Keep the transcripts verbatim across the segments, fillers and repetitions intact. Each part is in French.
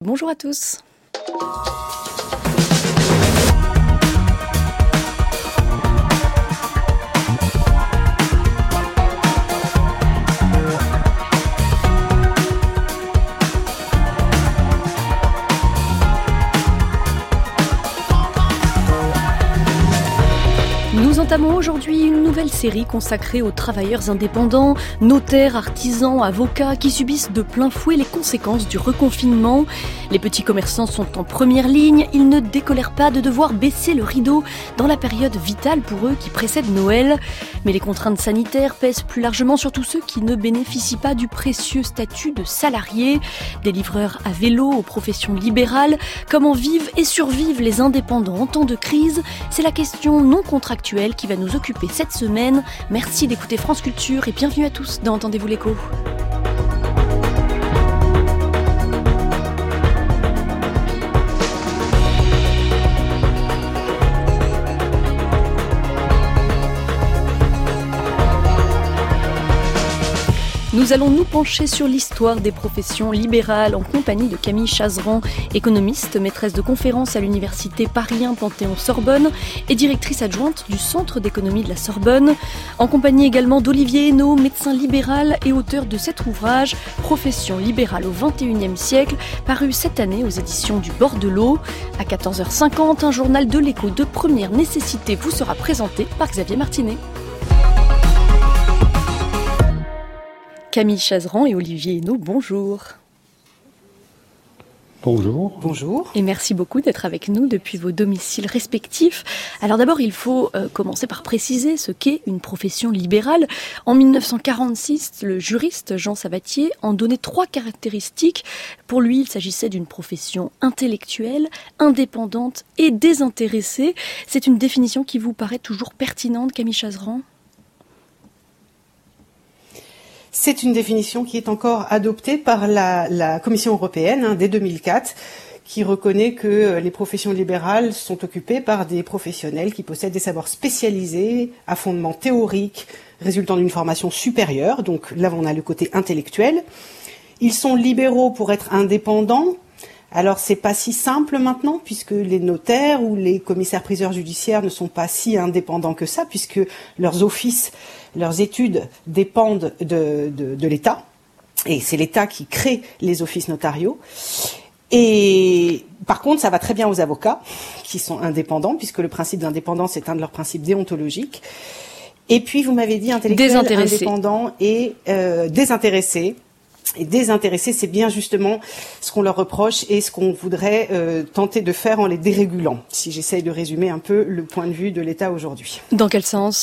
Bonjour à tous. Nous entamons aujourd'hui une nouvelle série consacrée aux travailleurs indépendants, notaires, artisans, avocats qui subissent de plein fouet les conséquences du reconfinement. Les petits commerçants sont en première ligne, ils ne décolèrent pas de devoir baisser le rideau dans la période vitale pour eux qui précède Noël. Mais les contraintes sanitaires pèsent plus largement sur tous ceux qui ne bénéficient pas du précieux statut de salariés, des livreurs à vélo aux professions libérales. Comment vivent et survivent les indépendants en temps de crise ? C'est la question non contractuelle qui va nous occuper cette semaine. Merci d'écouter France Culture et bienvenue à tous dans Entendez-vous l'écho. Nous allons nous pencher sur l'histoire des professions libérales en compagnie de Camille Chazeran, économiste, maîtresse de conférences à l'université Paris un Panthéon-Sorbonne et directrice adjointe du Centre d'économie de la Sorbonne. En compagnie également d'Olivier Hennaut, médecin libéral et auteur de cet ouvrage « Profession libérale au vingt et unième siècle », paru cette année aux éditions du Bordelot. À quatorze heures cinquante, un journal de l'écho de première nécessité vous sera présenté par Xavier Martinet. Camille Chazeran et Olivier Hennaut, bonjour. Bonjour. Bonjour. Et merci beaucoup d'être avec nous depuis vos domiciles respectifs. Alors d'abord, il faut euh, commencer par préciser ce qu'est une profession libérale. En dix-neuf cent quarante-six, le juriste Jean Sabatier en donnait trois caractéristiques. Pour lui, il s'agissait d'une profession intellectuelle, indépendante et désintéressée. C'est une définition qui vous paraît toujours pertinente, Camille Chazeran ? C'est une définition qui est encore adoptée par la, la Commission européenne hein, dès deux mille quatre, qui reconnaît que les professions libérales sont occupées par des professionnels qui possèdent des savoirs spécialisés à fondement théorique, résultant d'une formation supérieure. Donc là, on a le côté intellectuel. Ils sont libéraux pour être indépendants. Alors c'est pas si simple maintenant, puisque les notaires ou les commissaires-priseurs judiciaires ne sont pas si indépendants que ça, puisque leurs offices, leurs études dépendent de, de, de l'État, et c'est l'État qui crée les offices notariaux. Et par contre, ça va très bien aux avocats, qui sont indépendants, puisque le principe d'indépendance est un de leurs principes déontologiques. Et puis, vous m'avez dit intellectuel, indépendant et euh, désintéressé. Et désintéressés, c'est bien justement ce qu'on leur reproche et ce qu'on voudrait euh, tenter de faire en les dérégulant, si j'essaye de résumer un peu le point de vue de l'État aujourd'hui. Dans quel sens ?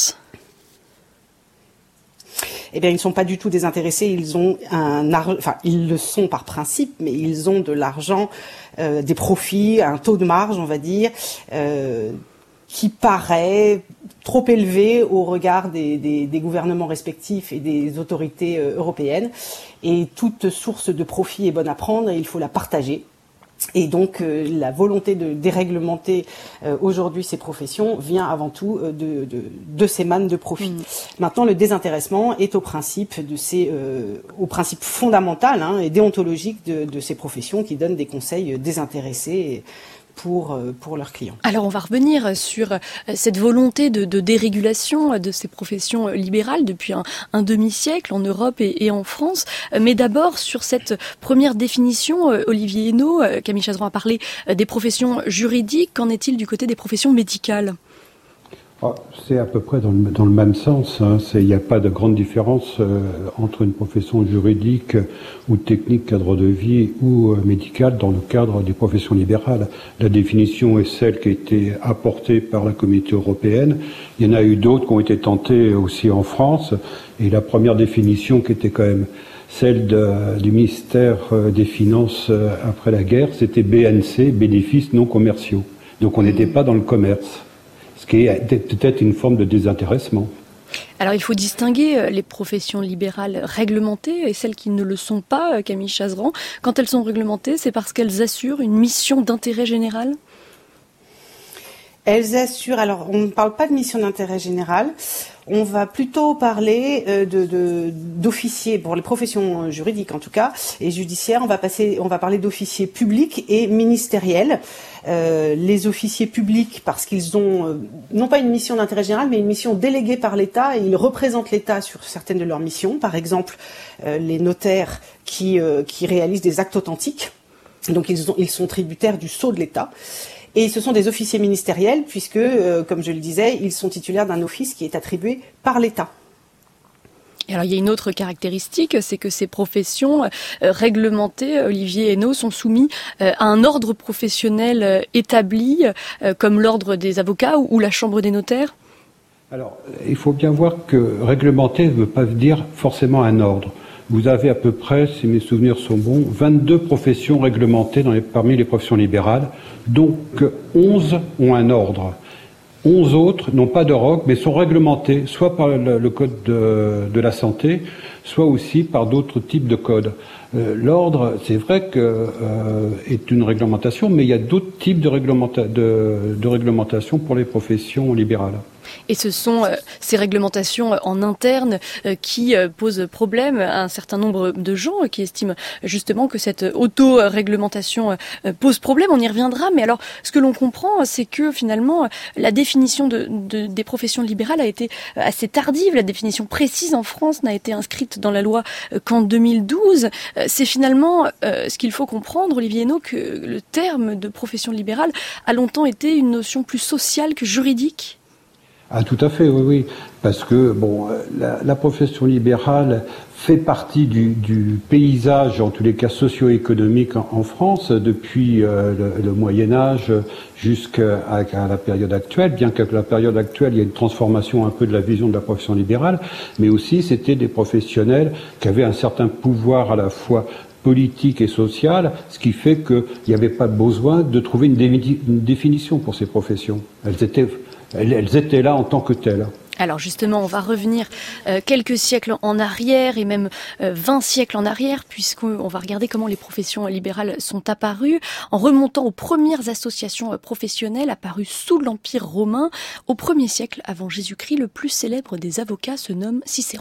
Eh bien, ils ne sont pas du tout désintéressés, ils ont un ar... enfin, ils le sont par principe, mais ils ont de l'argent, euh, des profits, un taux de marge, on va dire, euh, qui paraît trop élevé au regard des, des, des gouvernements respectifs et des autorités euh, européennes. Et toute source de profit est bonne à prendre et il faut la partager. Et donc euh, la volonté de déréglementer euh, aujourd'hui ces professions vient avant tout euh, de, de, de ces mannes de profit. Mmh. Maintenant, le désintéressement est au principe de ces, euh, au principe fondamental hein, et déontologique de, de ces professions qui donnent des conseils désintéressés et, Pour, pour leurs clients. Alors on va revenir sur cette volonté de, de dérégulation de ces professions libérales depuis un, un demi-siècle en Europe et, et en France. Mais d'abord sur cette première définition, Olivier Hennaut, Camille Chazeran a parlé des professions juridiques. Qu'en est-il du côté des professions médicales ? Ah, c'est à peu près dans le, dans le même sens. Hein. Il n'y a pas de grande différence euh, entre une profession juridique ou technique, cadre de vie ou euh, médicale dans le cadre des professions libérales. La définition est celle qui a été apportée par la Communauté européenne. Il y en a eu d'autres qui ont été tentées aussi en France. Et la première définition qui était quand même celle de, du ministère des Finances euh, après la guerre, c'était B N C, bénéfices non commerciaux. Donc on n'était pas dans le commerce. Ce qui est peut-être une forme de désintéressement. Alors il faut distinguer les professions libérales réglementées et celles qui ne le sont pas, Camille Chazeran. Quand elles sont réglementées, c'est parce qu'elles assurent une mission d'intérêt général ? Elles assurent, alors on ne parle pas de mission d'intérêt général, on va plutôt parler euh, de, de, d'officiers, pour les professions juridiques en tout cas, et judiciaires, on va, passer, on va parler d'officiers publics et ministériels. Euh, les officiers publics, parce qu'ils ont euh, non pas une mission d'intérêt général, mais une mission déléguée par l'État, et ils représentent l'État sur certaines de leurs missions, par exemple euh, les notaires qui, euh, qui réalisent des actes authentiques, donc ils, ont, ils sont tributaires du sceau de l'État. Et ce sont des officiers ministériels puisque, euh, comme je le disais, ils sont titulaires d'un office qui est attribué par l'État. Et alors il y a une autre caractéristique, c'est que ces professions euh, réglementées, Olivier Henno, sont soumises euh, à un ordre professionnel euh, établi, euh, comme l'ordre des avocats ou, ou la chambre des notaires. Alors, il faut bien voir que réglementé ne veut pas dire forcément un ordre. Vous avez à peu près, si mes souvenirs sont bons, vingt-deux professions réglementées dans les, parmi les professions libérales, donc onze ont un ordre. onze autres n'ont pas de R O C, mais sont réglementées, soit par le, le code de, de la santé, soit aussi par d'autres types de codes. Euh, l'ordre, c'est vrai que euh, est une réglementation, mais il y a d'autres types de, réglementa- de, de réglementation pour les professions libérales. Et ce sont euh, ces réglementations en interne euh, qui euh, posent problème à un certain nombre de gens euh, qui estiment justement que cette auto-réglementation euh, pose problème. On y reviendra. Mais alors, ce que l'on comprend, c'est que finalement, la définition de, de, des professions libérales a été assez tardive. La définition précise en France n'a été inscrite dans la loi euh, qu'en deux mille douze. Euh, c'est finalement euh, ce qu'il faut comprendre, Olivier Henno, que le terme de profession libérale a longtemps été une notion plus sociale que juridique. Ah, tout à fait, oui, oui, parce que bon, la, la profession libérale fait partie du, du paysage, en tous les cas socio-économique en, en France, depuis euh, le, le Moyen Âge jusqu'à à la période actuelle, bien qu'à la période actuelle, il y a une transformation un peu de la vision de la profession libérale, mais aussi c'était des professionnels qui avaient un certain pouvoir à la fois politique et social, ce qui fait qu'il n'y avait pas besoin de trouver une, dé- une définition pour ces professions. Elles étaient Elles étaient là en tant que telles. Alors justement, on va revenir euh, quelques siècles en arrière et même euh, vingt siècles en arrière, puisqu'on va regarder comment les professions libérales sont apparues, en remontant aux premières associations professionnelles apparues sous l'Empire romain. Au premier siècle avant Jésus-Christ, le plus célèbre des avocats se nomme Cicéron.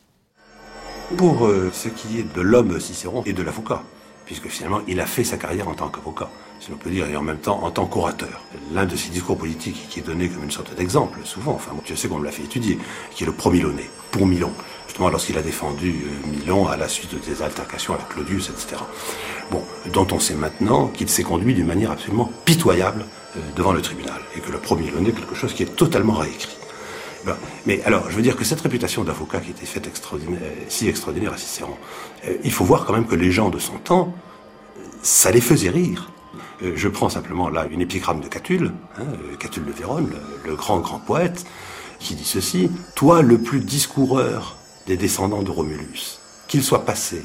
Pour euh, ce qui est de l'homme Cicéron et de l'avocat, puisque finalement il a fait sa carrière en tant qu'avocat, si l'on peut dire, et en même temps en tant qu'orateur. L'un de ses discours politiques qui est donné comme une sorte d'exemple, souvent, enfin, je sais qu'on me l'a fait étudier, qui est le Pro-Milonais, pour Milon, justement lorsqu'il a défendu euh, Milon à la suite des altercations avec Claudius, et cetera. Bon, dont on sait maintenant qu'il s'est conduit d'une manière absolument pitoyable euh, devant le tribunal, et que le Pro-Milonais est quelque chose qui est totalement réécrit. Ben, mais alors, je veux dire que cette réputation d'avocat qui était faite extraordinaire, si extraordinaire à Cicéron, euh, il faut voir quand même que les gens de son temps, ça les faisait rire. Euh, je prends simplement là une épigramme de Catulle, hein, Catulle de Vérone, le, le grand grand poète, qui dit ceci: « Toi, le plus discoureur des descendants de Romulus, qu'il soit passé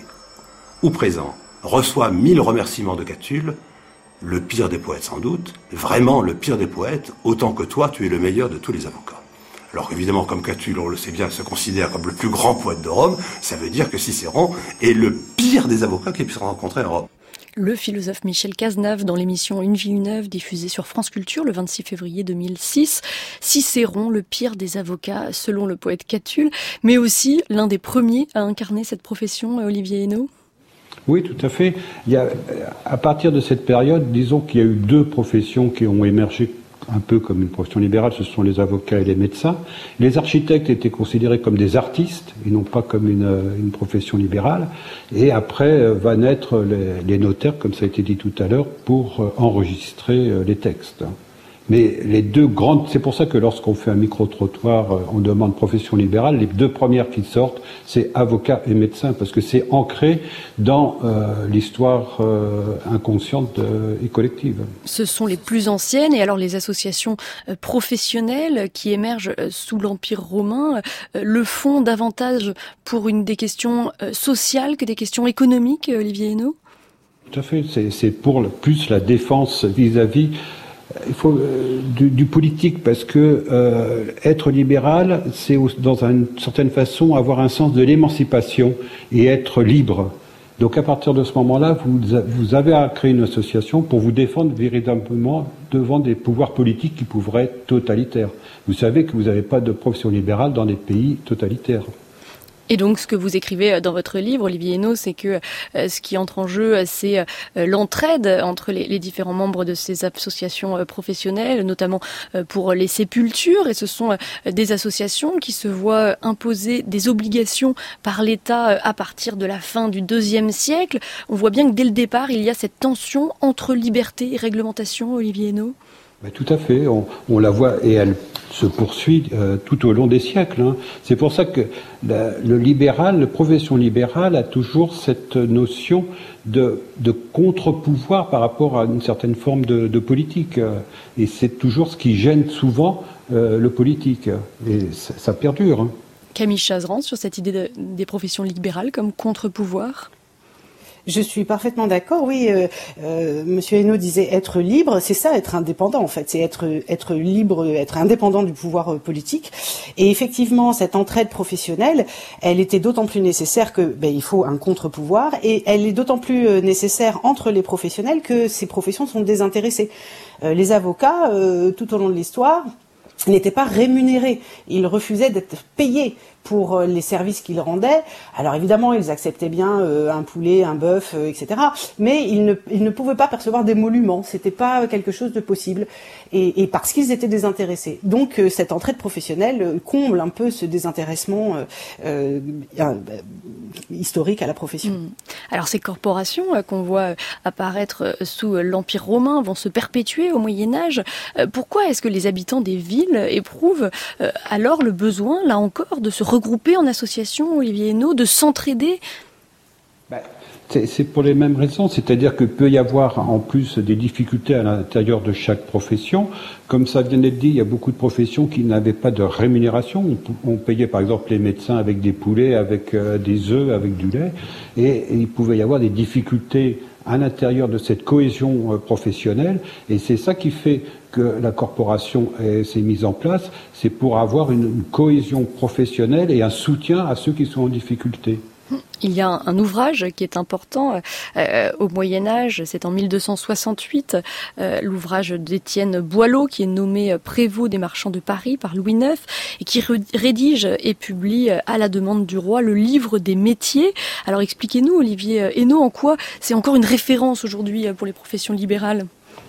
ou présent, reçois mille remerciements de Catulle, le pire des poètes sans doute, vraiment le pire des poètes, autant que toi, tu es le meilleur de tous les avocats. » Alors évidemment, comme Catulle, on le sait bien, se considère comme le plus grand poète de Rome, ça veut dire que Cicéron est le pire des avocats qu'il puisse rencontrer en Rome. Le philosophe Michel Cazenave dans l'émission Une vie, une œuvre diffusée sur France Culture le vingt-six février deux mille six. Cicéron, le pire des avocats selon le poète Catulle, mais aussi l'un des premiers à incarner cette profession, Olivier Henno. Oui, tout à fait. Il y a, à partir de cette période, disons qu'il y a eu deux professions qui ont émergé un peu comme une profession libérale, ce sont les avocats et les médecins. Les architectes étaient considérés comme des artistes et non pas comme une, une profession libérale. Et après va naître les, les notaires, comme ça a été dit tout à l'heure, pour enregistrer les textes. Mais les deux grandes, c'est pour ça que lorsqu'on fait un micro-trottoir, on demande profession libérale, les deux premières qui sortent, c'est avocat et médecin, parce que c'est ancré dans euh, l'histoire euh, inconsciente euh, et collective. Ce sont les plus anciennes, et alors les associations euh, professionnelles qui émergent euh, sous l'Empire romain euh, le font davantage pour une des questions euh, sociales que des questions économiques, Olivier Henno ? Tout à fait, c'est, c'est pour le, plus la défense vis-à-vis Il faut euh, du, du politique, parce que euh, être libéral, c'est dans une certaine façon avoir un sens de l'émancipation et être libre. Donc à partir de ce moment-là, vous, vous avez à créer une association pour vous défendre véritablement devant des pouvoirs politiques qui pourraient être totalitaires. Vous savez que vous n'avez pas de profession libérale dans des pays totalitaires. Et donc, ce que vous écrivez dans votre livre, Olivier Henno, c'est que euh, ce qui entre en jeu, c'est euh, l'entraide entre les, les différents membres de ces associations euh, professionnelles, notamment euh, pour les sépultures. Et ce sont euh, des associations qui se voient imposer des obligations par l'État euh, à partir de la fin du deuxième siècle. On voit bien que dès le départ, il y a cette tension entre liberté et réglementation, Olivier Henno. Ben, tout à fait, on, on la voit et elle se poursuit euh, tout au long des siècles. Hein. C'est pour ça que la, le libéral, la profession libérale a toujours cette notion de, de contre-pouvoir par rapport à une certaine forme de, de politique. Et c'est toujours ce qui gêne souvent euh, le politique. Et ça, ça perdure. Hein. Camille Chazeran, sur cette idée de, des professions libérales comme contre-pouvoir ? Je suis parfaitement d'accord, oui. Euh, euh, Monsieur Henno disait être libre, c'est ça, être indépendant en fait, c'est être être libre, être indépendant du pouvoir euh, politique. Et effectivement, cette entraide professionnelle, elle était d'autant plus nécessaire que ben, il faut un contre-pouvoir, et elle est d'autant plus euh, nécessaire entre les professionnels que ces professions sont désintéressées. Euh, les avocats, euh, tout au long de l'histoire, n'étaient pas rémunérés, ils refusaient d'être payés pour les services qu'ils rendaient. Alors évidemment, ils acceptaient bien euh, un poulet, un bœuf, euh, et cetera. Mais ils ne, ils ne pouvaient pas percevoir d'émoluments. C'était pas quelque chose de possible. Et, et parce qu'ils étaient désintéressés. Donc euh, cette entraide professionnelle euh, comble un peu ce désintéressement euh, euh, euh, historique à la profession. Mmh. Alors ces corporations euh, qu'on voit apparaître sous l'Empire romain vont se perpétuer au Moyen-Âge. Euh, pourquoi est-ce que les habitants des villes éprouvent euh, alors le besoin, là encore, de se regrouper en association, Olivier Henno, de s'entraider? ben, c'est, c'est pour les mêmes raisons, c'est-à-dire qu'il peut y avoir en plus des difficultés à l'intérieur de chaque profession. Comme ça vient d'être dit, il y a beaucoup de professions qui n'avaient pas de rémunération. On, on payait par exemple les médecins avec des poulets, avec euh, des œufs, avec du lait, et, et il pouvait y avoir des difficultés à l'intérieur de cette cohésion euh, professionnelle, et c'est ça qui fait que la corporation est, s'est mise en place, c'est pour avoir une, une cohésion professionnelle et un soutien à ceux qui sont en difficulté. Il y a un, un ouvrage qui est important euh, au Moyen-Âge, c'est en mille deux cent soixante-huit, euh, l'ouvrage d'Étienne Boileau, qui est nommé prévôt des marchands de Paris par Louis neuf, et qui rédige et publie à la demande du roi le livre des métiers. Alors expliquez-nous, Olivier Henno, en quoi c'est encore une référence aujourd'hui pour les professions libérales?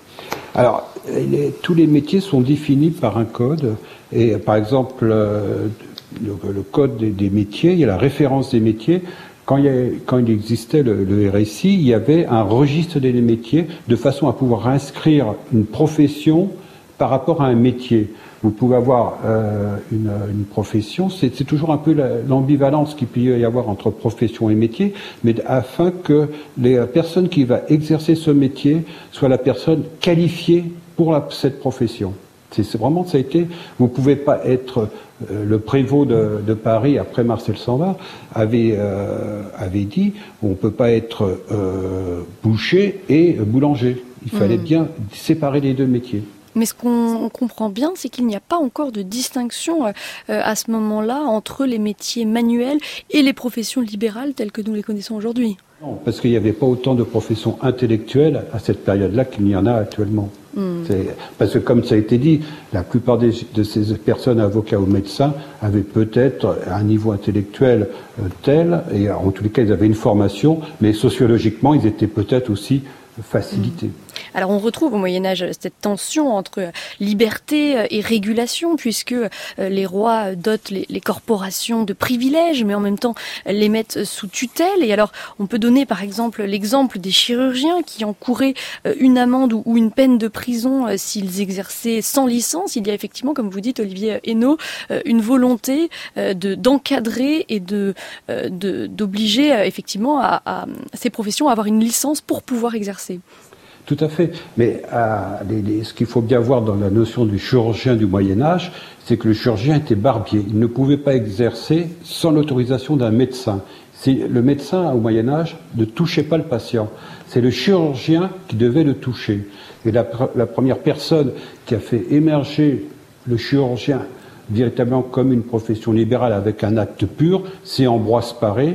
Alors, les, tous les métiers sont définis par un code, et par exemple, euh, le, le code des, des métiers, il y a la référence des métiers. Quand il, y a, quand il existait le, le R S I, il y avait un registre des métiers de façon à pouvoir inscrire une profession par rapport à un métier. Vous pouvez avoir euh, une, une profession, c'est, c'est toujours un peu la, l'ambivalence qu'il peut y avoir entre profession et métier, mais afin que les personnes qui vont exercer ce métier soient la personne qualifiée pour la, cette profession. C'est, c'est vraiment, ça a été, vous pouvez pas être euh, le prévôt de, de Paris après Marcel Samba avait euh, avait dit, on peut pas être euh, boucher et boulanger. Il fallait mmh. bien séparer les deux métiers. Mais ce qu'on comprend bien, c'est qu'il n'y a pas encore de distinction euh, à ce moment-là entre les métiers manuels et les professions libérales telles que nous les connaissons aujourd'hui. Non, parce qu'il n'y avait pas autant de professions intellectuelles à cette période-là qu'il n'y en a actuellement. Mmh. C'est, parce que comme ça a été dit, la plupart des, de ces personnes, avocats ou médecins, avaient peut-être un niveau intellectuel euh, tel, et en tous les cas ils avaient une formation, mais sociologiquement ils étaient peut-être aussi facilités. Mmh. Alors on retrouve au Moyen-Âge cette tension entre liberté et régulation, puisque les rois dotent les, les corporations de privilèges, mais en même temps les mettent sous tutelle. Et alors on peut donner par exemple l'exemple des chirurgiens qui encouraient une amende ou une peine de prison s'ils exerçaient sans licence. Il y a effectivement, comme vous dites Olivier Henno, une volonté de, d'encadrer et de, de, d'obliger effectivement à, à ces professions à avoir une licence pour pouvoir exercer. Tout à fait. Mais euh, les, les, ce qu'il faut bien voir dans la notion du chirurgien du Moyen-Âge, c'est que le chirurgien était barbier. Il ne pouvait pas exercer sans l'autorisation d'un médecin. C'est, le médecin, au Moyen-Âge, ne touchait pas le patient. C'est le chirurgien qui devait le toucher. Et la, la première personne qui a fait émerger le chirurgien véritablement comme une profession libérale avec un acte pur, c'est Ambroise Paré,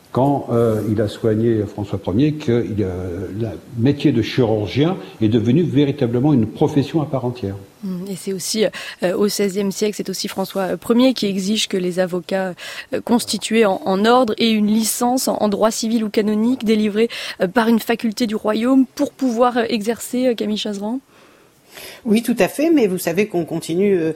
quand euh, il a soigné François Ier, que il, euh, le métier de chirurgien est devenu véritablement une profession à part entière. Et c'est aussi, euh, au seizième siècle, c'est aussi François Ier qui exige que les avocats euh, constitués en, en ordre aient une licence en, en droit civil ou canonique délivrée euh, par une faculté du royaume pour pouvoir euh, exercer, euh, Camille Chazeran. Oui, tout à fait, mais vous savez qu'on continue, euh,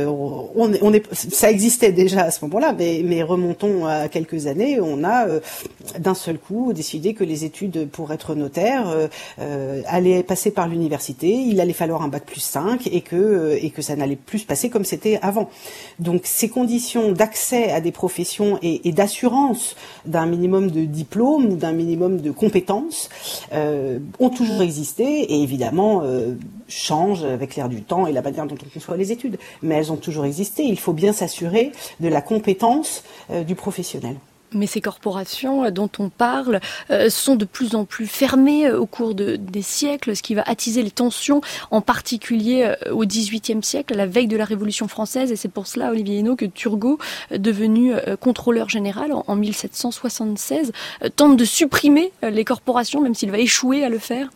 on, on est, ça existait déjà à ce moment-là, mais, mais remontons à quelques années, on a euh, d'un seul coup décidé que les études pour être notaire euh, euh, allaient passer par l'université, il allait falloir un bac plus cinq et que, euh, et que ça n'allait plus se passer comme c'était avant. Donc ces conditions d'accès à des professions et, et d'assurance d'un minimum de diplôme ou d'un minimum de compétences euh, ont toujours existé et évidemment euh, changent avec l'air du temps et la manière dont on conçoit les études. Mais elles ont toujours existé. Il faut bien s'assurer de la compétence euh, du professionnel. Mais ces corporations dont on parle euh, sont de plus en plus fermées au cours de, des siècles, ce qui va attiser les tensions, en particulier euh, au dix-huitième siècle, à la veille de la Révolution française. Et c'est pour cela, Olivier Hénault, que Turgot, euh, devenu euh, contrôleur général en, en mille sept cent soixante-seize, euh, tente de supprimer euh, les corporations, même s'il va échouer à le faire.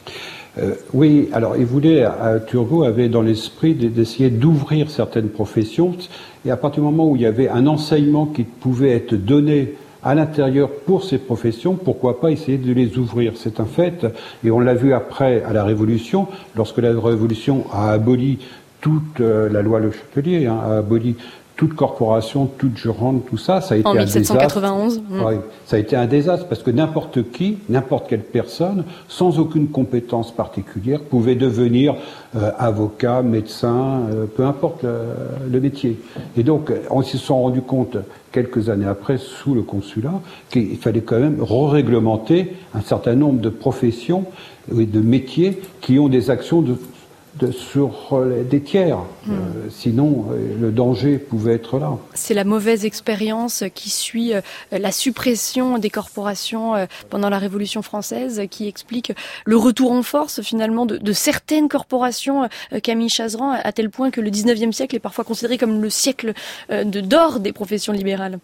Euh, oui, alors il voulait, euh, Turgot avait dans l'esprit d'essayer d'ouvrir certaines professions, et à partir du moment où il y avait un enseignement qui pouvait être donné à l'intérieur pour ces professions, pourquoi pas essayer de les ouvrir? C'est un fait, et on l'a vu après à la Révolution, lorsque la Révolution a aboli toute euh, la loi Le Chapelier, hein, a aboli toute corporation, toute jurande, tout ça, ça a été en un mille sept cent quatre-vingt-onze. désastre. Mmh. Oui, ça a été un désastre parce que n'importe qui, n'importe quelle personne, sans aucune compétence particulière, pouvait devenir euh, avocat, médecin, euh, peu importe le, le métier. Et donc, on s'y sont rendu compte quelques années après, sous le consulat, qu'il fallait quand même re-réglementer un certain nombre de professions et de métiers qui ont des actions de De, sur euh, des tiers. Mmh. Euh, sinon, euh, le danger pouvait être là. C'est la mauvaise expérience qui suit euh, la suppression des corporations euh, pendant la Révolution française qui explique le retour en force finalement de, de certaines corporations, euh, Camille Chazeran, à tel point que le dix-neuvième siècle est parfois considéré comme le siècle euh, de d'or des professions libérales.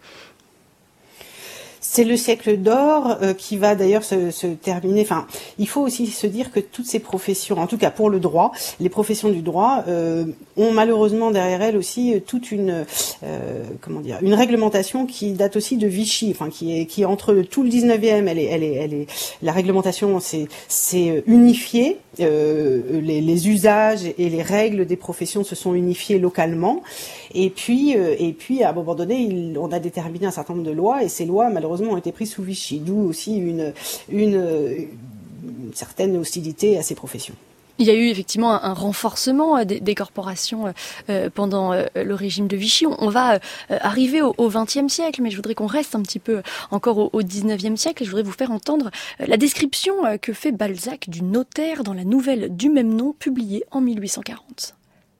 C'est le siècle d'or euh, qui va d'ailleurs se, se terminer. Enfin, il faut aussi se dire que toutes ces professions, en tout cas pour le droit, les professions du droit euh, ont malheureusement derrière elles aussi toute une euh, comment dire, une réglementation qui date aussi de Vichy. Enfin, qui est qui est entre tout le dix-neuvième, elle est elle est elle est la réglementation c'est c'est unifié. Euh, les, les usages et les règles des professions se sont unifiés localement. Et puis euh, et puis à un moment donné, il, on a déterminé un certain nombre de lois et ces lois malheureusement ont été prises sous Vichy, d'où aussi une, une, une certaine hostilité à ces professions. Il y a eu effectivement un, un renforcement des, des corporations euh, pendant euh, le régime de Vichy. On, on va euh, arriver au vingtième siècle, mais je voudrais qu'on reste un petit peu encore au, au dix-neuvième siècle. Et je voudrais vous faire entendre euh, la description euh, que fait Balzac du notaire dans la nouvelle du même nom publiée en mille huit cent quarante.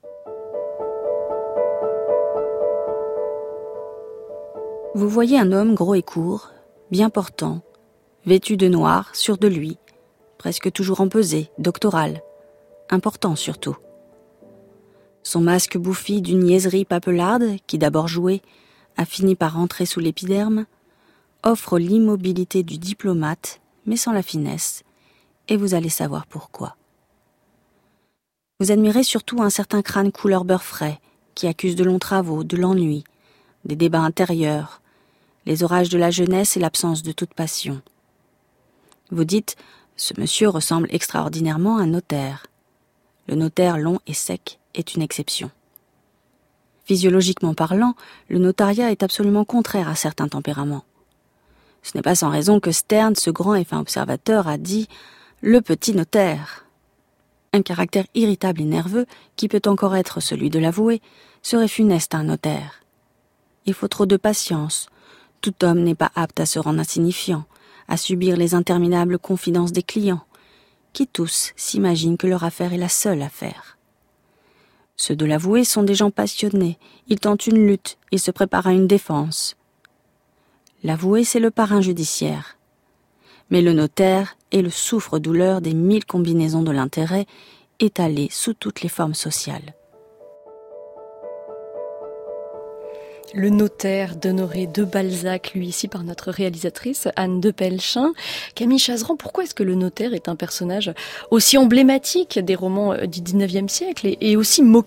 Vous voyez un homme gros et court, bien portant, vêtu de noir, sûr de lui, presque toujours empesé, doctoral, important surtout. Son masque bouffi d'une niaiserie papelarde, qui d'abord jouait, a fini par rentrer sous l'épiderme, offre l'immobilité du diplomate, mais sans la finesse, et vous allez savoir pourquoi. Vous admirez surtout un certain crâne couleur beurre frais, qui accuse de longs travaux, de l'ennui, des débats intérieurs, les orages de la jeunesse et l'absence de toute passion. Vous dites, ce monsieur ressemble extraordinairement à un notaire. Le notaire long et sec est une exception. Physiologiquement parlant, le notariat est absolument contraire à certains tempéraments. Ce n'est pas sans raison que Sterne, ce grand et fin observateur, a dit « le petit notaire ». Un caractère irritable et nerveux, qui peut encore être celui de l'avoué, serait funeste à un notaire. Il faut trop de patience. Tout homme n'est pas apte à se rendre insignifiant, à subir les interminables confidences des clients, qui tous s'imaginent que leur affaire est la seule affaire. Ceux de l'avoué sont des gens passionnés, ils tentent une lutte, ils se préparent à une défense. L'avoué, c'est le parrain judiciaire. Mais le notaire est le souffre-douleur des mille combinaisons de l'intérêt étalées sous toutes les formes sociales. Le notaire d'Honoré de Balzac, lu ici par notre réalisatrice Anne de Pelchin. Camille Chazeran, pourquoi est-ce que le notaire est un personnage aussi emblématique des romans du dix-neuvième siècle et, et aussi moqué ?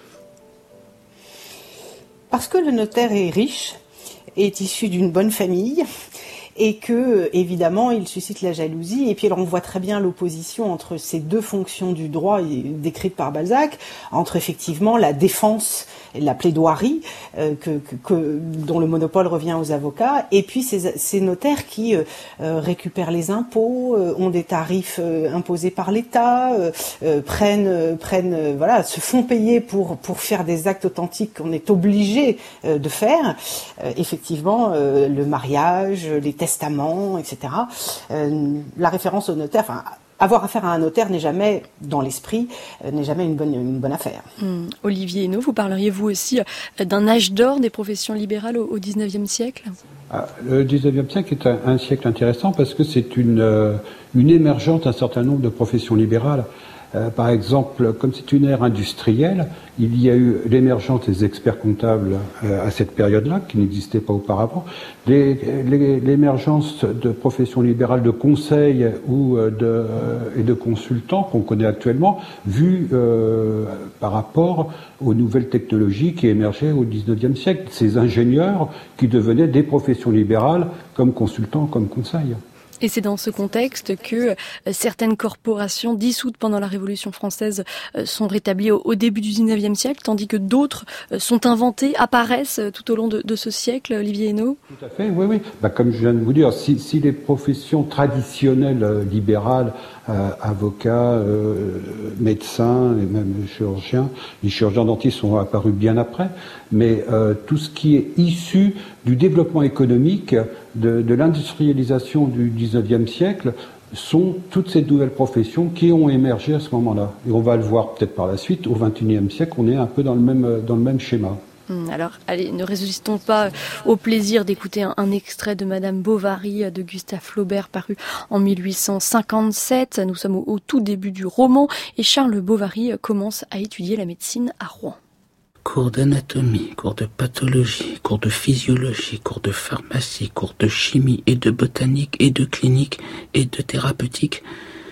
Parce que le notaire est riche, est issu d'une bonne famille, et que, évidemment, il suscite la jalousie. Et puis, on voit très bien l'opposition entre ces deux fonctions du droit décrites par Balzac, entre effectivement la défense, la plaidoirie, euh, que, que, que, dont le monopole revient aux avocats, et puis ces, ces notaires qui euh, récupèrent les impôts, euh, ont des tarifs euh, imposés par l'État, euh, euh, prennent, euh, prennent, euh, voilà, se font payer pour pour faire des actes authentiques qu'on est obligé euh, de faire. Euh, effectivement, euh, le mariage, les testaments, et cetera. Euh, la référence au notaire, enfin, avoir affaire à un notaire n'est jamais, dans l'esprit, euh, n'est jamais une bonne, une bonne affaire. Hum, Olivier Hénaud, vous parleriez vous aussi d'un âge d'or des professions libérales au, au dix-neuvième siècle ? Ah, le dix-neuvième siècle est un, un siècle intéressant parce que c'est une, euh, une émergence d'un certain nombre de professions libérales. Euh, par exemple, comme c'est une ère industrielle, il y a eu l'émergence des experts comptables euh, à cette période-là, qui n'existait pas auparavant, les, les, l'émergence de professions libérales de conseil ou euh, de, euh, et de consultants qu'on connaît actuellement, vu euh, par rapport aux nouvelles technologies qui émergeaient au dix-neuvième siècle, ces ingénieurs qui devenaient des professions libérales comme consultants, comme conseils. Et c'est dans ce contexte que certaines corporations dissoutes pendant la Révolution française sont rétablies au début du dix-neuvième siècle, tandis que d'autres sont inventées, apparaissent tout au long de, de ce siècle, Olivier Hénaud ? Tout à fait, oui, oui. Bah, comme je viens de vous dire, si, si les professions traditionnelles euh, libérales, euh, avocats, euh, médecins et même chirurgiens, les chirurgiens dentistes sont apparus bien après, mais euh, tout ce qui est issu du développement économique, de, de l'industrialisation du dix-neuvième siècle, sont toutes ces nouvelles professions qui ont émergé à ce moment-là. Et on va le voir peut-être par la suite, au vingt et unième siècle, on est un peu dans le même, dans le même schéma. Alors, allez, ne résistons pas au plaisir d'écouter un, un extrait de Madame Bovary de Gustave Flaubert paru en mille huit cent cinquante-sept. Nous sommes au, au tout début du roman et Charles Bovary commence à étudier la médecine à Rouen. Cours d'anatomie, cours de pathologie, cours de physiologie, cours de pharmacie, cours de chimie et de botanique et de clinique et de thérapeutique,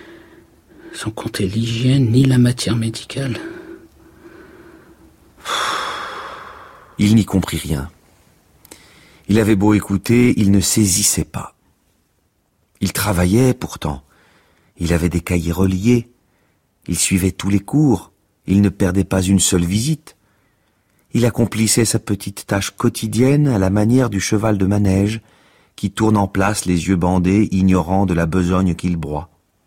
sans compter l'hygiène ni la matière médicale. Il n'y comprit rien. Il avait beau écouter, il ne saisissait pas. Il travaillait pourtant. Il avait des cahiers reliés. Il suivait tous les cours. Il ne perdait pas une seule visite. Il accomplissait sa petite tâche quotidienne à la manière du cheval de manège qui tourne en place les yeux bandés, ignorant de la besogne qu'il broie.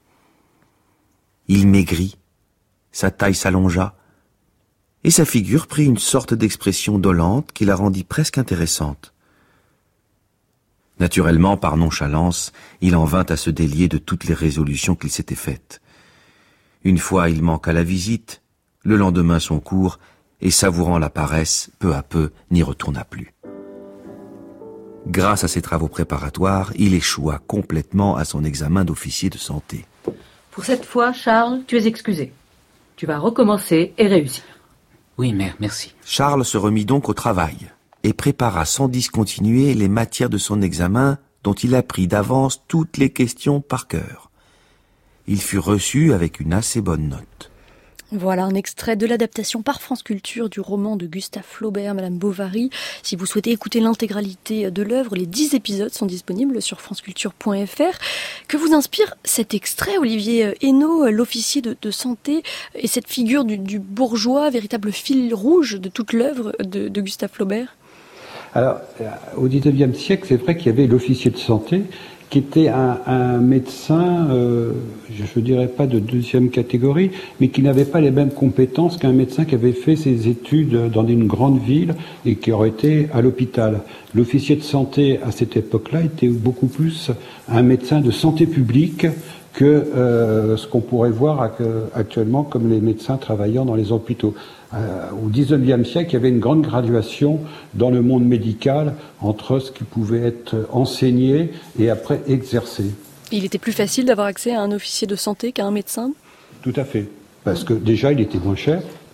Il maigrit, sa taille s'allongea, et sa figure prit une sorte d'expression dolente qui la rendit presque intéressante. Naturellement, par nonchalance, il en vint à se délier de toutes les résolutions qu'il s'était faites. Une fois, il manqua la visite, le lendemain son cours, et savourant la paresse, peu à peu, n'y retourna plus. Grâce à ses travaux préparatoires, il échoua complètement à son examen d'officier de santé. Pour cette fois, Charles, tu es excusé. Tu vas recommencer et réussir. Oui, mère, merci. Charles se remit donc au travail et prépara sans discontinuer les matières de son examen dont il apprit d'avance toutes les questions par cœur. Il fut reçu avec une assez bonne note. Voilà un extrait de l'adaptation par France Culture du roman de Gustave Flaubert, Madame Bovary. Si vous souhaitez écouter l'intégralité de l'œuvre, les dix épisodes sont disponibles sur franceculture point f r. Que vous inspire cet extrait, Olivier Hénaud, l'officier de, de santé, et cette figure du, du bourgeois, véritable fil rouge de toute l'œuvre de, de Gustave Flaubert ? Alors, au dix-neuvième siècle, c'est vrai qu'il y avait l'officier de santé, qui était un, un médecin, euh, je ne dirais pas de deuxième catégorie, mais qui n'avait pas les mêmes compétences qu'un médecin qui avait fait ses études dans une grande ville et qui aurait été à l'hôpital. L'officier de santé, à cette époque-là, était beaucoup plus un médecin de santé publique que euh, ce qu'on pourrait voir actuellement comme les médecins travaillant dans les hôpitaux. Euh, au dix-neuvième siècle, il y avait une grande graduation dans le monde médical entre ce qui pouvait être enseigné et après exercé. Il était plus facile d'avoir accès à un officier de santé qu'à un médecin ? Tout à fait. Parce que déjà, il était moins cher,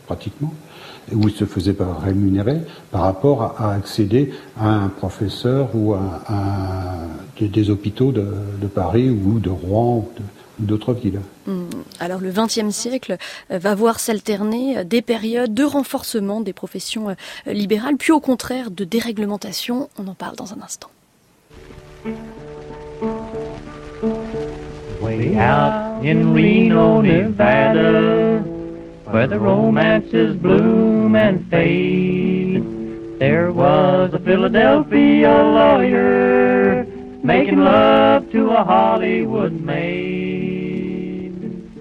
pratiquement, où il se faisait pas rémunérer par rapport à, à accéder à un professeur ou à, à des, des hôpitaux de, de Paris ou de Rouen ou de, d'autres villes. Alors le vingtième siècle va voir s'alterner des périodes de renforcement des professions libérales, puis au contraire de déréglementation. On en parle dans un instant. Way out in Reno, Nevada, where the romances bloom and fade, there was a Philadelphia lawyer making love to a Hollywood maid.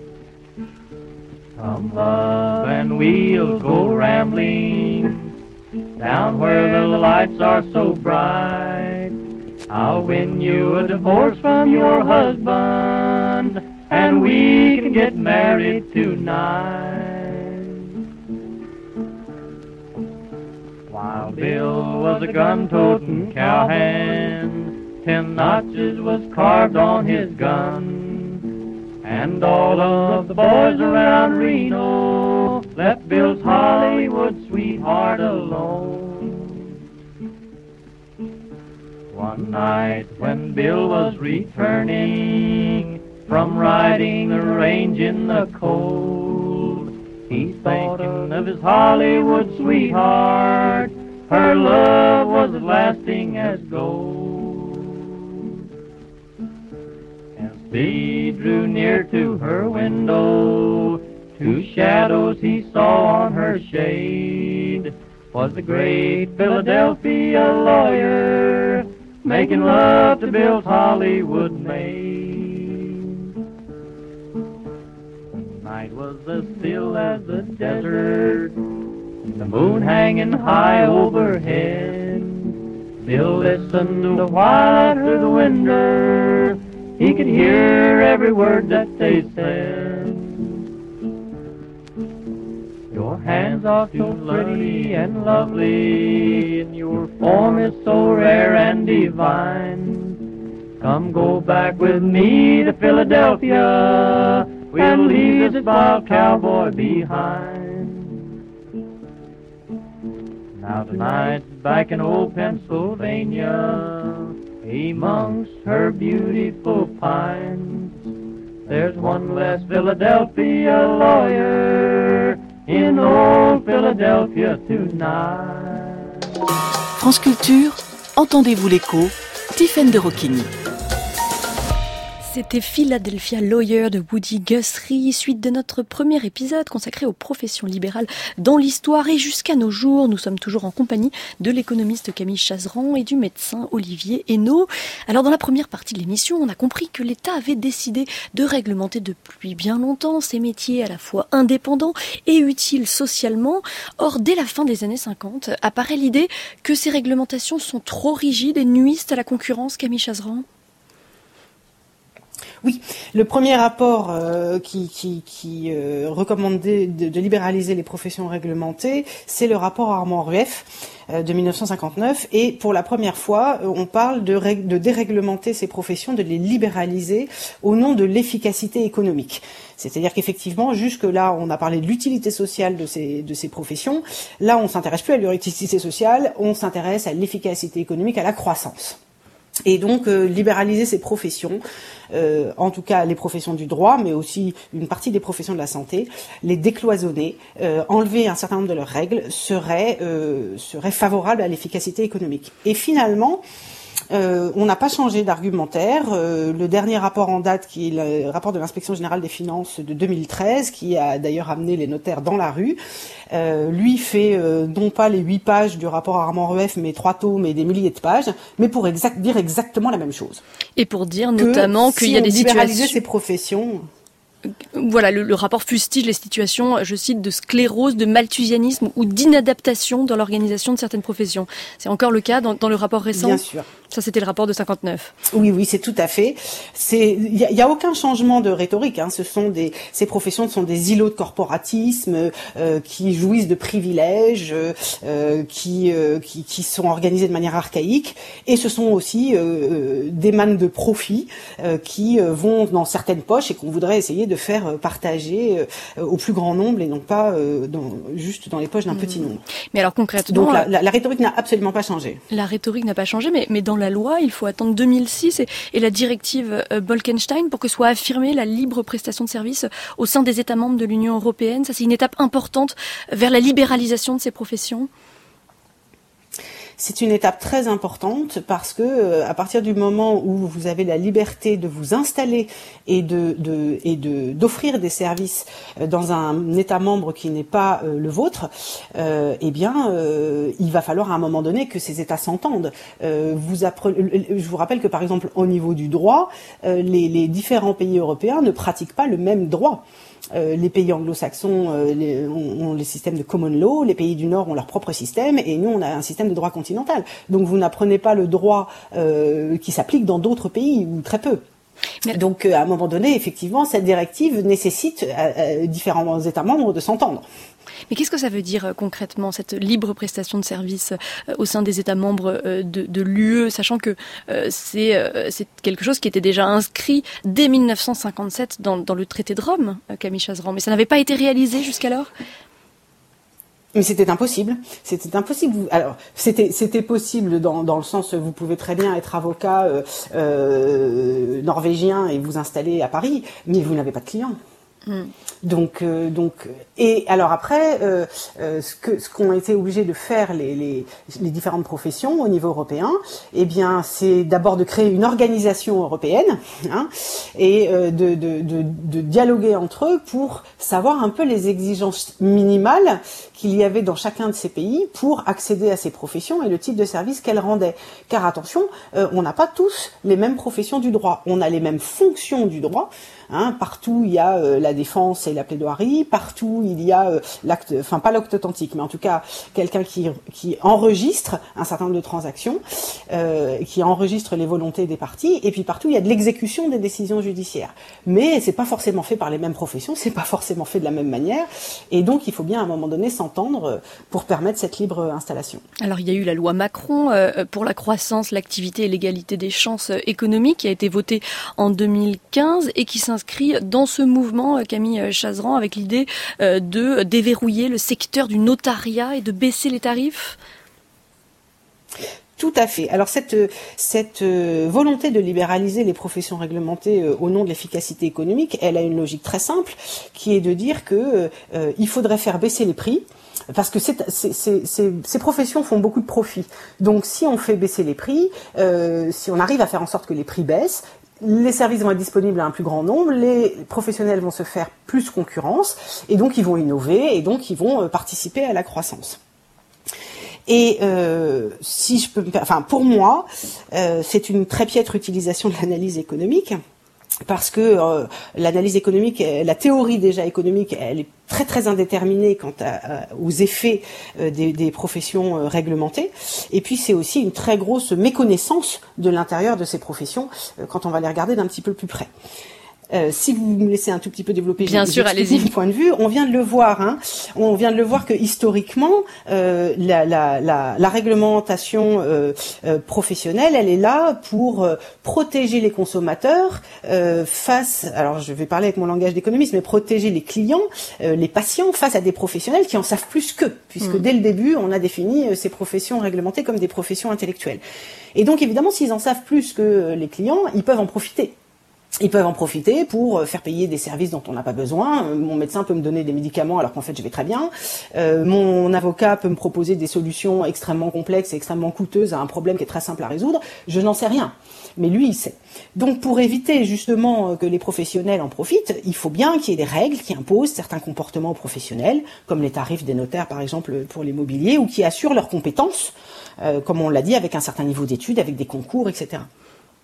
Come love and we'll go rambling down where the lights are so bright. I'll win you a divorce from your husband, and we can get married tonight. While Bill was a gun-toting cowhand, ten notches was carved on his gun, and all of the boys around Reno left Bill's Hollywood sweetheart alone. One night when Bill was returning from riding the range in the cold, he's thinking of his Hollywood sweetheart. Her love was lasting as gold. As Billy drew near to her window, two shadows he saw on her shade was the great Philadelphia lawyer making love to Bill's Hollywood maid. The night was as still as the desert, the moon hanging high overhead. Bill listened a while through the window, he could hear every word that they said. Your hands are so pretty and lovely, and your form is so rare and divine. Come go back with me to Philadelphia, we'll leave this wild cowboy behind. Now tonight, back in old Pennsylvania, amongst her beautiful pines, there's one less Philadelphia lawyer in old Philadelphia tonight. France Culture, entendez-vous l'écho? Tiffaine de Rocchini. C'était Philadelphia Lawyer de Woody Guthrie, suite de notre premier épisode consacré aux professions libérales dans l'histoire. Et jusqu'à nos jours, nous sommes toujours en compagnie de l'économiste Camille Chazeran et du médecin Olivier Hennaut. Alors dans la première partie de l'émission, on a compris que l'État avait décidé de réglementer depuis bien longtemps ces métiers à la fois indépendants et utiles socialement. Or, dès la fin des années cinquante, apparaît l'idée que ces réglementations sont trop rigides et nuisent à la concurrence. Camille Chazeran ? Oui, le premier rapport euh, qui, qui, qui euh, recommandait de, de libéraliser les professions réglementées, c'est le rapport Armand-Rueff euh, de mille neuf cent cinquante-neuf. Et pour la première fois, on parle de, rég- de déréglementer ces professions, de les libéraliser au nom de l'efficacité économique. C'est-à-dire qu'effectivement, jusque-là, on a parlé de l'utilité sociale de ces, de ces professions. Là, on ne s'intéresse plus à leur utilité sociale, on s'intéresse à l'efficacité économique, à la croissance. Et donc euh, libéraliser ces professions, euh, en tout cas les professions du droit, mais aussi une partie des professions de la santé, les décloisonner, euh, enlever un certain nombre de leurs règles, serait, euh, serait favorable à l'efficacité économique. Et finalement, Euh, on n'a pas changé d'argumentaire. Euh, le dernier rapport en date, qui est le rapport de l'Inspection générale des finances de deux mille treize, qui a d'ailleurs amené les notaires dans la rue, euh, lui fait euh, non pas les huit pages du rapport Armand-Rueff, mais trois tomes et des milliers de pages, mais pour exact, dire exactement la même chose. Et pour dire notamment que qu'il si y a des situations... libéraliser ces professions... Voilà, le, le rapport fustige les situations, je cite, de sclérose, de malthusianisme ou d'inadaptation dans l'organisation de certaines professions. C'est encore le cas dans, dans le rapport récent ? Bien sûr. Ça, c'était le rapport de cinquante-neuf. Oui, oui, c'est tout à fait. C'est, il y a, y a aucun changement de rhétorique. Hein. Ce sont des, ces professions sont des îlots de corporatisme euh, qui jouissent de privilèges, euh, qui, euh, qui, qui sont organisés de manière archaïque, et ce sont aussi euh, des mannes de profit euh, qui euh, vont dans certaines poches et qu'on voudrait essayer de faire partager euh, au plus grand nombre et non pas euh, dans, juste dans les poches d'un mmh. petit nombre. Mais alors concrètement, donc la, la, la rhétorique n'a absolument pas changé. La rhétorique n'a pas changé, mais, mais dans la loi, il faut attendre deux mille six et, et la directive euh, Bolkestein pour que soit affirmée la libre prestation de services au sein des États membres de l'Union européenne. Ça, c'est une étape importante vers la libéralisation de ces professions. C'est une étape très importante parce que euh, à partir du moment où vous avez la liberté de vous installer et de, de et de d'offrir des services dans un État membre qui n'est pas euh, le vôtre, euh, eh bien, euh, il va falloir à un moment donné que ces États s'entendent. Euh, vous apprenez, je vous rappelle que par exemple au niveau du droit, euh, les, les différents pays européens ne pratiquent pas le même droit. Euh, les pays anglo-saxons euh, les, ont, ont les systèmes de common law, les pays du Nord ont leur propre système, et nous on a un système de droit continental. Donc vous n'apprenez pas le droit euh, qui s'applique dans d'autres pays, ou très peu. Mais... Donc euh, à un moment donné, effectivement, cette directive nécessite à, à différents États membres de s'entendre. Mais qu'est-ce que ça veut dire euh, concrètement, cette libre prestation de services euh, au sein des États membres euh, de, de l'U E, sachant que euh, c'est, euh, c'est quelque chose qui était déjà inscrit dès mille neuf cent cinquante-sept dans, dans le traité de Rome, euh, Camille Chazran, mais ça n'avait pas été réalisé jusqu'alors ? Mais c'était impossible. C'était impossible. Alors, c'était c'était possible dans dans le sens, vous pouvez très bien être avocat euh, euh, norvégien et vous installer à Paris, mais vous n'avez pas de clients. Mmh. Donc, euh, donc, et alors après, euh, euh, ce que ce qu'ont été obligés de faire les, les les différentes professions au niveau européen, eh bien, c'est d'abord de créer une organisation européenne, hein, et euh, de, de de de dialoguer entre eux pour savoir un peu les exigences minimales qu'il y avait dans chacun de ces pays pour accéder à ces professions et le type de service qu'elles rendaient. Car attention, euh, on n'a pas tous les mêmes professions du droit, on a les mêmes fonctions du droit. Hein, partout il y a euh, la défense et la plaidoirie, partout il y a euh, l'acte, enfin pas l'acte authentique, mais en tout cas quelqu'un qui qui enregistre un certain nombre de transactions, euh, qui enregistre les volontés des parties, et puis partout il y a de l'exécution des décisions judiciaires. Mais c'est pas forcément fait par les mêmes professions, c'est pas forcément fait de la même manière, et donc il faut bien à un moment donné s'entendre pour permettre cette libre installation. Alors il y a eu la loi Macron euh, pour la croissance, l'activité et l'égalité des chances économiques qui a été votée en deux mille quinze et qui s'inscrit dans ce mouvement, Camille Chazran, avec l'idée de déverrouiller le secteur du notariat et de baisser les tarifs ? Tout à fait. Alors cette cette volonté de libéraliser les professions réglementées au nom de l'efficacité économique, elle a une logique très simple, qui est de dire que euh, il faudrait faire baisser les prix. Parce que c'est, c'est, c'est, c'est, ces professions font beaucoup de profits. Donc si on fait baisser les prix, euh, si on arrive à faire en sorte que les prix baissent, les services vont être disponibles à un plus grand nombre, les professionnels vont se faire plus concurrence, et donc ils vont innover, et donc ils vont participer à la croissance. Et euh, si je peux, enfin pour moi, euh, c'est une très piètre utilisation de l'analyse économique. Parce que euh, l'analyse économique, la théorie déjà économique, elle est très très indéterminée quant à, à, aux effets euh, des, des professions euh, réglementées. Et puis c'est aussi une très grosse méconnaissance de l'intérieur de ces professions euh, quand on va les regarder d'un petit peu plus près. Euh, si vous me laissez un tout petit peu développer, bien sûr, allez-y. Mon point de vue, on vient de le voir. Hein, on vient de le voir que historiquement, euh, la, la, la, la réglementation euh, euh, professionnelle, elle est là pour euh, protéger les consommateurs euh, face. Alors, je vais parler avec mon langage d'économiste, mais protéger les clients, euh, les patients face à des professionnels qui en savent plus qu'eux, puisque mmh. dès le début, on a défini euh, ces professions réglementées comme des professions intellectuelles. Et donc, évidemment, s'ils en savent plus que euh, les clients, ils peuvent en profiter. Ils peuvent en profiter pour faire payer des services dont on n'a pas besoin. Mon médecin peut me donner des médicaments alors qu'en fait je vais très bien. Euh, mon avocat peut me proposer des solutions extrêmement complexes et extrêmement coûteuses à un problème qui est très simple à résoudre. Je n'en sais rien. Mais lui, il sait. Donc pour éviter justement que les professionnels en profitent, il faut bien qu'il y ait des règles qui imposent certains comportements aux professionnels, comme les tarifs des notaires par exemple pour les mobiliers, ou qui assurent leurs compétences, euh, comme on l'a dit, avec un certain niveau d'études, avec des concours, et cetera.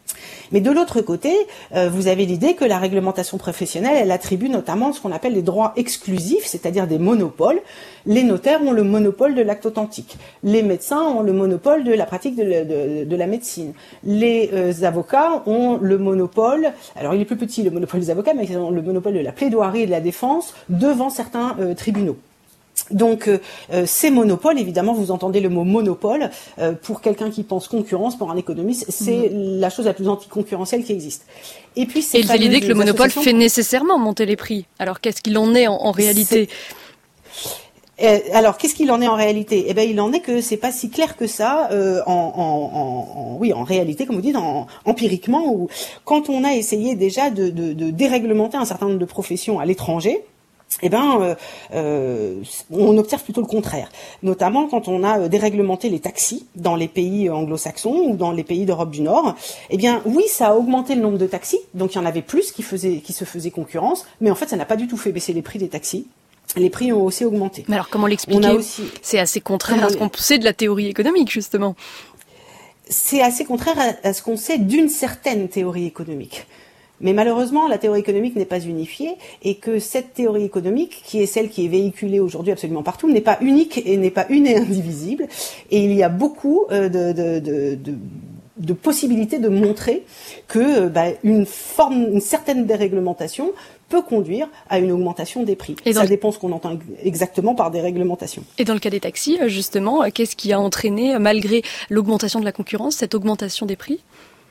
Mais de l'autre côté, euh, vous avez l'idée que la réglementation professionnelle, elle attribue notamment ce qu'on appelle les droits exclusifs, c'est-à-dire des monopoles. Les notaires ont le monopole de l'acte authentique. Les médecins ont le monopole de la pratique de, la, de, de la médecine. Les euh, avocats ont le monopole, alors il est plus petit le monopole des avocats, mais ils ont le monopole de la plaidoirie et de la défense devant certains euh, tribunaux. Donc euh, ces monopoles, évidemment, vous entendez le mot monopole, euh, pour quelqu'un qui pense concurrence, pour un économiste, c'est mmh. la chose la plus anticoncurrentielle qui existe. Et puis c'est l'idée que le monopole fait nécessairement monter les prix. Alors qu'est-ce qu'il en est en, en réalité ? Euh, alors, qu'est-ce qu'il en est en réalité ? Eh ben, il en est que c'est pas si clair que ça, euh, en, en, en, oui, en réalité, comme vous dites, en, empiriquement, où quand on a essayé déjà de, de, de déréglementer un certain nombre de professions à l'étranger, eh ben, euh, euh, on observe plutôt le contraire. Notamment quand on a déréglementé les taxis dans les pays anglo-saxons ou dans les pays d'Europe du Nord. Eh bien, oui, ça a augmenté le nombre de taxis, donc il y en avait plus qui faisaient, qui se faisaient concurrence, mais en fait, ça n'a pas du tout fait baisser les prix des taxis. Les prix ont aussi augmenté. Mais alors, comment l'expliquer ? Aussi... C'est assez contraire à ce qu'on sait de la théorie économique, justement. C'est assez contraire à, à ce qu'on sait d'une certaine théorie économique. Mais malheureusement, la théorie économique n'est pas unifiée et que cette théorie économique, qui est celle qui est véhiculée aujourd'hui absolument partout, n'est pas unique et n'est pas une et indivisible. Et il y a beaucoup euh, de, de, de, de, de possibilités de montrer que bah, une forme, une certaine déréglementation peut conduire à une augmentation des prix. Et ça le... dépend ce qu'on entend exactement par déréglementation. Et dans le cas des taxis, justement, qu'est-ce qui a entraîné, malgré l'augmentation de la concurrence, cette augmentation des prix ?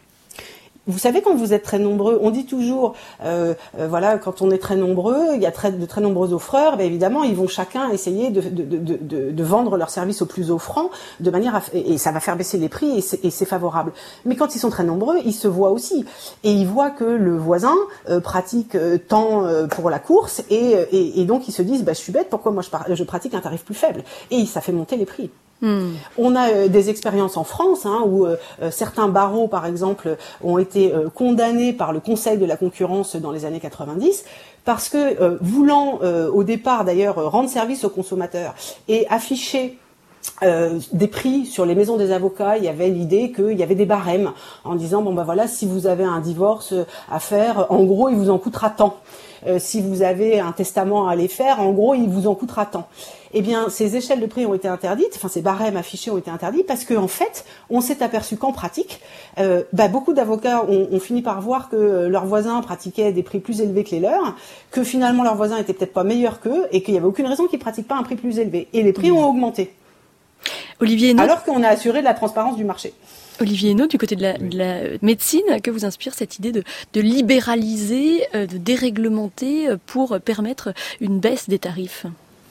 Vous savez, quand vous êtes très nombreux, on dit toujours, euh, euh, voilà, quand on est très nombreux, il y a très, de très nombreux offreurs, ben évidemment, ils vont chacun essayer de, de, de, de, de vendre leurs services au plus offrant, de manière à, et ça va faire baisser les prix et c'est, et c'est favorable. Mais quand ils sont très nombreux, ils se voient aussi et ils voient que le voisin euh, pratique euh, tant euh, pour la course et, et, et donc ils se disent, bah je suis bête, pourquoi moi je, par, je pratique un tarif plus faible ? Et ça fait monter les prix. Hmm. On a euh, des expériences en France hein, où euh, certains barreaux, par exemple, ont été euh, condamnés par le Conseil de la concurrence dans les années quatre-vingt-dix parce que, euh, voulant euh, au départ d'ailleurs rendre service aux consommateurs et afficher Euh, des prix sur les maisons des avocats, il y avait l'idée qu'il y avait des barèmes en disant bon ben voilà, si vous avez un divorce à faire, en gros il vous en coûtera tant. Euh, si vous avez un testament à aller faire, en gros il vous en coûtera tant. Eh bien ces échelles de prix ont été interdites, enfin ces barèmes affichés ont été interdits parce qu'en en fait on s'est aperçu qu'en pratique, euh, bah, beaucoup d'avocats ont, ont fini par voir que leurs voisins pratiquaient des prix plus élevés que les leurs, que finalement leurs voisins étaient peut-être pas meilleurs qu'eux et qu'il y avait aucune raison qu'ils pratiquent pas un prix plus élevé. Et les prix mmh. ont augmenté. Olivier Hénaud, alors qu'on a assuré de la transparence du marché. Olivier Hénaud, du côté de la, de la médecine, que vous inspire cette idée de, de libéraliser, de déréglementer pour permettre une baisse des tarifs ?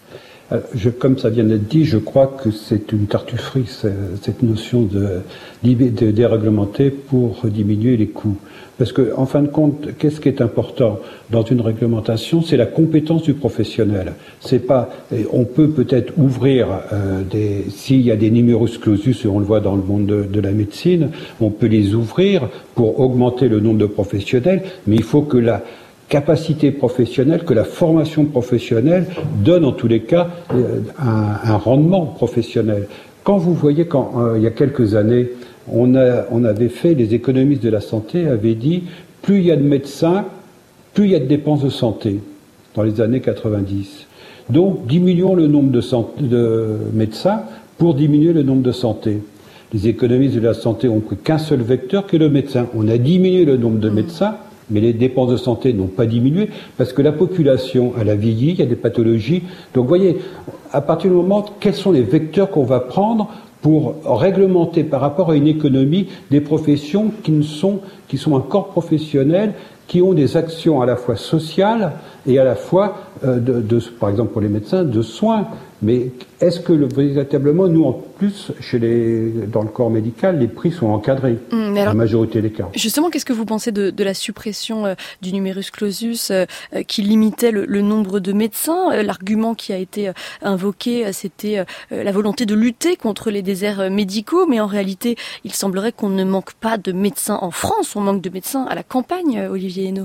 Je, comme ça vient d'être dit, je crois que c'est une tartufferie, cette notion de, de déréglementer pour diminuer les coûts. Parce que, en fin de compte, qu'est-ce qui est important dans une réglementation ? C'est la compétence du professionnel. C'est pas, on peut peut-être ouvrir euh, des, s'il y a des numerus clausus, et on le voit dans le monde de, de la médecine, on peut les ouvrir pour augmenter le nombre de professionnels, mais il faut que la capacité professionnelle, que la formation professionnelle donne en tous les cas un, un rendement professionnel. Quand vous voyez, quand euh, il y a quelques années, on, a, on avait fait, les économistes de la santé avaient dit, plus il y a de médecins, plus il y a de dépenses de santé, dans les années quatre-vingt-dix. Donc, diminuons le nombre de, santé, de médecins pour diminuer le nombre de santé. Les économistes de la santé ont pris qu'un seul vecteur, qui est le médecin. On a diminué le nombre de médecins, mais les dépenses de santé n'ont pas diminué, parce que la population, elle a vieilli, il y a des pathologies. Donc, vous voyez, à partir du moment, quels sont les vecteurs qu'on va prendre pour réglementer par rapport à une économie des professions qui ne sont, qui sont un corps professionnel, qui ont des actions à la fois sociales et à la fois, euh, de, de, par exemple pour les médecins, de soins. Mais est-ce que le, véritablement, nous en plus, chez les, dans le corps médical, les prix sont encadrés, mmh, alors, la majorité des cas. Justement, qu'est-ce que vous pensez de, de la suppression euh, du numerus clausus euh, qui limitait le, le nombre de médecins ? euh, L'argument qui a été euh, invoqué, euh, c'était euh, la volonté de lutter contre les déserts euh, médicaux, mais en réalité, il semblerait qu'on ne manque pas de médecins en France, on manque de médecins à la campagne, euh, Olivier Hénaud.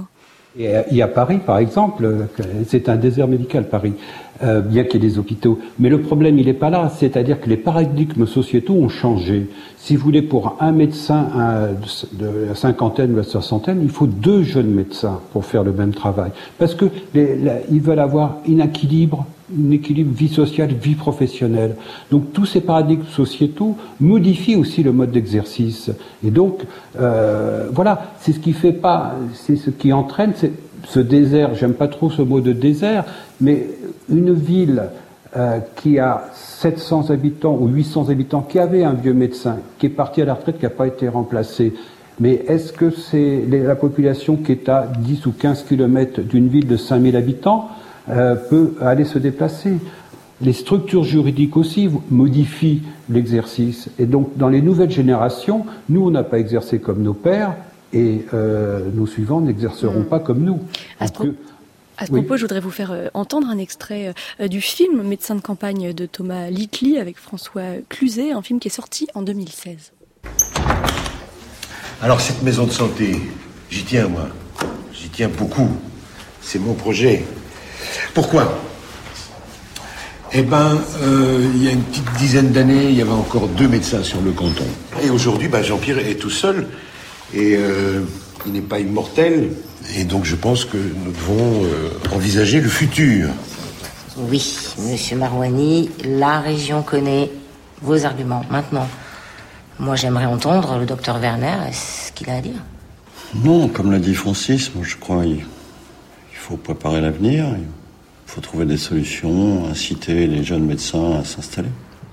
Et, et à Paris, par exemple, c'est un désert médical, Paris, euh, bien qu'il y ait des hôpitaux. Mais le problème, il n'est pas là. C'est-à-dire que les paradigmes sociétaux ont changé. Si vous voulez, pour un médecin un, de la cinquantaine ou la soixantaine, il faut deux jeunes médecins pour faire le même travail. Parce que les, la, ils veulent avoir un équilibre, un équilibre vie sociale, vie professionnelle. Donc tous ces paradigmes sociétaux modifient aussi le mode d'exercice. Et donc, euh, voilà, c'est ce qui fait pas, c'est ce qui entraîne c'est ce désert. J'aime pas trop ce mot de désert, mais une ville euh, qui a sept cents habitants ou huit cents habitants, qui avait un vieux médecin, qui est parti à la retraite, qui n'a pas été remplacé. Mais est-ce que c'est la population qui est à dix ou quinze kilomètres d'une ville de cinq mille habitants euh, peut aller se déplacer? Les structures juridiques aussi modifient l'exercice. Et donc, dans les nouvelles générations, nous, on n'a pas exercé comme nos pères, et euh, nos suivants n'exerceront mmh. pas comme nous. À ce, pro- à ce oui. propos, je voudrais vous faire euh, entendre un extrait euh, du film Médecin de campagne de Thomas Litli avec François Cluzet, un film qui est sorti en deux mille seize. Alors, cette maison de santé, j'y tiens, moi. J'y tiens beaucoup. C'est mon projet. Pourquoi ? Eh ben, euh, il y a une petite dizaine d'années, il y avait encore deux médecins sur le canton. Et aujourd'hui, ben, Jean-Pierre est tout seul. Et euh, il n'est pas immortel. Et donc, je pense que nous devons euh, envisager le futur. Oui, monsieur Marouani, la région connaît vos arguments. Maintenant, moi, j'aimerais entendre le docteur Werner, ce qu'il a à dire. Non, comme l'a dit Francis, moi, je crois qu'il faut préparer l'avenir. Il faut trouver des solutions, inciter les jeunes médecins à s'installer.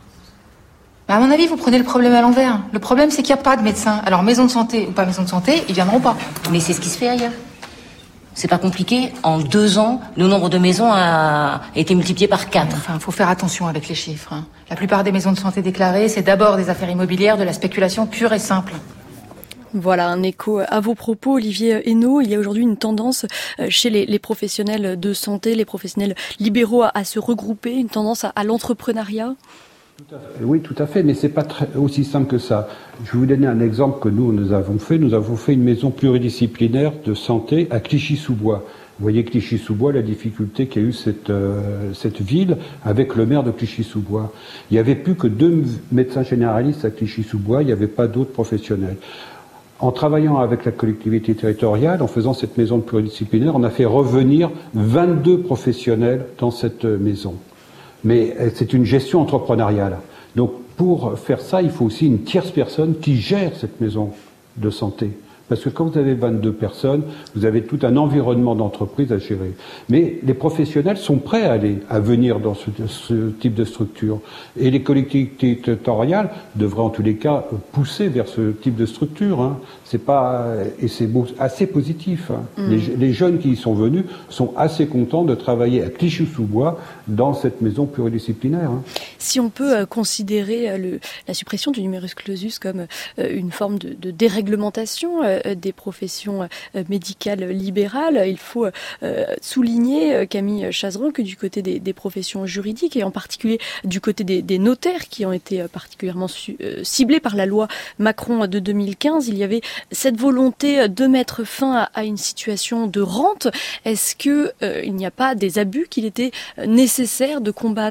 À mon avis, vous prenez le problème à l'envers. Le problème, c'est qu'il n'y a pas de médecins. Alors, maison de santé ou pas maison de santé, ils viendront pas. Mais c'est ce qui se fait ailleurs. C'est pas compliqué. En deux ans, le nombre de maisons a été multiplié par quatre. Enfin, il faut faire attention avec les chiffres. Hein. La plupart des maisons de santé déclarées, c'est d'abord des affaires immobilières, de la spéculation pure et simple. Voilà, un écho à vos propos, Olivier Hénaud. Il y a aujourd'hui une tendance chez les, les professionnels de santé, les professionnels libéraux à, à se regrouper, une tendance à, à l'entrepreneuriat. Tout à fait. Oui, tout à fait, mais c'est pas très, aussi simple que ça. Je vais vous donner un exemple que nous, nous avons fait. Nous avons fait une maison pluridisciplinaire de santé à Clichy-sous-Bois. Vous voyez Clichy-sous-Bois, la difficulté qu'a eu cette, euh, cette ville avec le maire de Clichy-sous-Bois. Il n'y avait plus que deux médecins généralistes à Clichy-sous-Bois, il n'y avait pas d'autres professionnels. En travaillant avec la collectivité territoriale, en faisant cette maison pluridisciplinaire, on a fait revenir vingt-deux professionnels dans cette maison. Mais c'est une gestion entrepreneuriale. Donc pour faire ça, il faut aussi une tierce personne qui gère cette maison de santé. Parce que quand vous avez vingt-deux personnes, vous avez tout un environnement d'entreprise à gérer. Mais les professionnels sont prêts à aller, à venir dans ce, ce type de structure. Et les collectivités territoriales devraient en tous les cas pousser vers ce type de structure. Hein. C'est pas, et c'est assez positif. Hein. Mmh. Les, les jeunes qui y sont venus sont assez contents de travailler à Clichy-sous-Bois dans cette maison pluridisciplinaire. Hein. Si on peut euh, considérer le, la suppression du numerus clausus comme euh, une forme de, de déréglementation euh, des professions médicales libérales. Il faut euh, souligner, Camille Chazeran, que du côté des, des professions juridiques et en particulier du côté des, des notaires qui ont été particulièrement su, euh, ciblés par la loi Macron de deux mille quinze, il y avait cette volonté de mettre fin à, à une situation de rente. Est-ce que euh, il n'y a pas des abus qu'il était nécessaire de combattre ?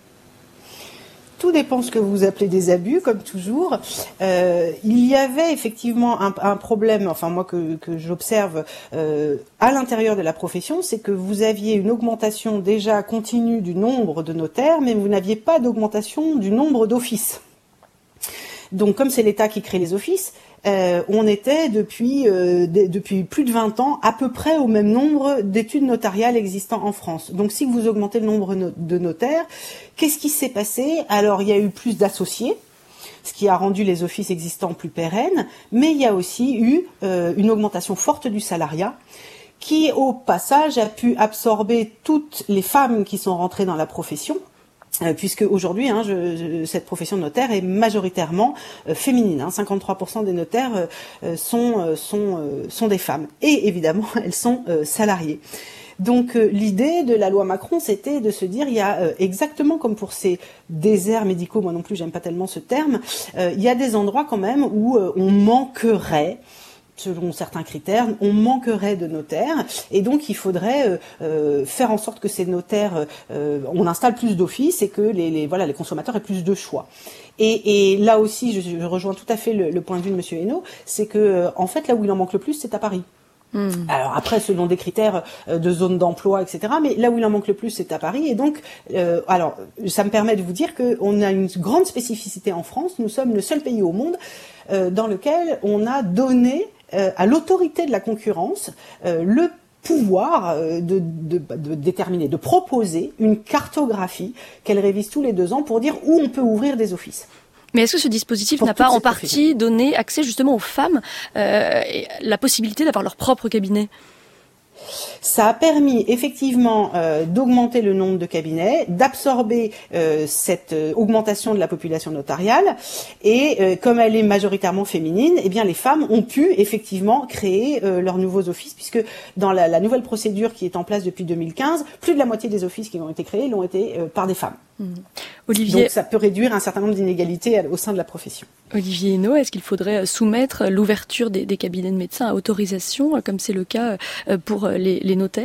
Tout dépend ce que vous appelez des abus, comme toujours. Euh, il y avait effectivement un, un problème, enfin moi que, que j'observe euh, à l'intérieur de la profession, c'est que vous aviez une augmentation déjà continue du nombre de notaires, mais vous n'aviez pas d'augmentation du nombre d'offices. Donc comme c'est l'État qui crée les offices, euh, on était depuis, euh, de, depuis plus de vingt ans à peu près au même nombre d'études notariales existant en France. Donc si vous augmentez le nombre no- de notaires, qu'est-ce qui s'est passé ? Alors il y a eu plus d'associés, ce qui a rendu les offices existants plus pérennes, mais il y a aussi eu euh, une augmentation forte du salariat qui au passage a pu absorber toutes les femmes qui sont rentrées dans la profession. Euh, puisque aujourd'hui, hein, je, je, cette profession de notaire est majoritairement euh, féminine. Hein, cinquante-trois pour cent des notaires euh, sont, euh, sont, euh, sont des femmes. Et évidemment, elles sont euh, salariées. Donc euh, l'idée de la loi Macron, c'était de se dire, il y a euh, exactement comme pour ces déserts médicaux, moi non plus j'aime pas tellement ce terme, euh, il y a des endroits quand même où euh, on manquerait selon certains critères, on manquerait de notaires, et donc il faudrait euh, euh, faire en sorte que ces notaires, euh, on installe plus d'offices et que les, les voilà les consommateurs aient plus de choix. Et, et là aussi, je, je rejoins tout à fait le, le point de vue de Monsieur Hainaut, c'est que euh, en fait là où il en manque le plus, c'est à Paris. Mmh. Alors après, selon des critères de zone d'emploi, et cetera. Mais là où il en manque le plus, c'est à Paris. Et donc, euh, alors, ça me permet de vous dire qu'on a une grande spécificité en France. Nous sommes le seul pays au monde euh, dans lequel on a donné euh, à l'autorité de la concurrence euh, le pouvoir de, de, de déterminer, de proposer une cartographie qu'elle révise tous les deux ans pour dire où on peut ouvrir des offices. Mais est-ce que ce dispositif n'a pas en partie donné accès justement aux femmes euh, et la possibilité d'avoir leur propre cabinet ? Ça a permis effectivement euh, d'augmenter le nombre de cabinets, d'absorber euh, cette euh, augmentation de la population notariale, et euh, comme elle est majoritairement féminine, eh bien les femmes ont pu effectivement créer euh, leurs nouveaux offices, puisque dans la, la nouvelle procédure qui est en place depuis deux mille quinze, plus de la moitié des offices qui ont été créés l'ont été euh, par des femmes. Mmh. Olivier... Donc ça peut réduire un certain nombre d'inégalités au sein de la profession. Olivier Hainaut, est-ce qu'il faudrait soumettre l'ouverture des, des cabinets de médecins à autorisation, comme c'est le cas pour les, les notaires ?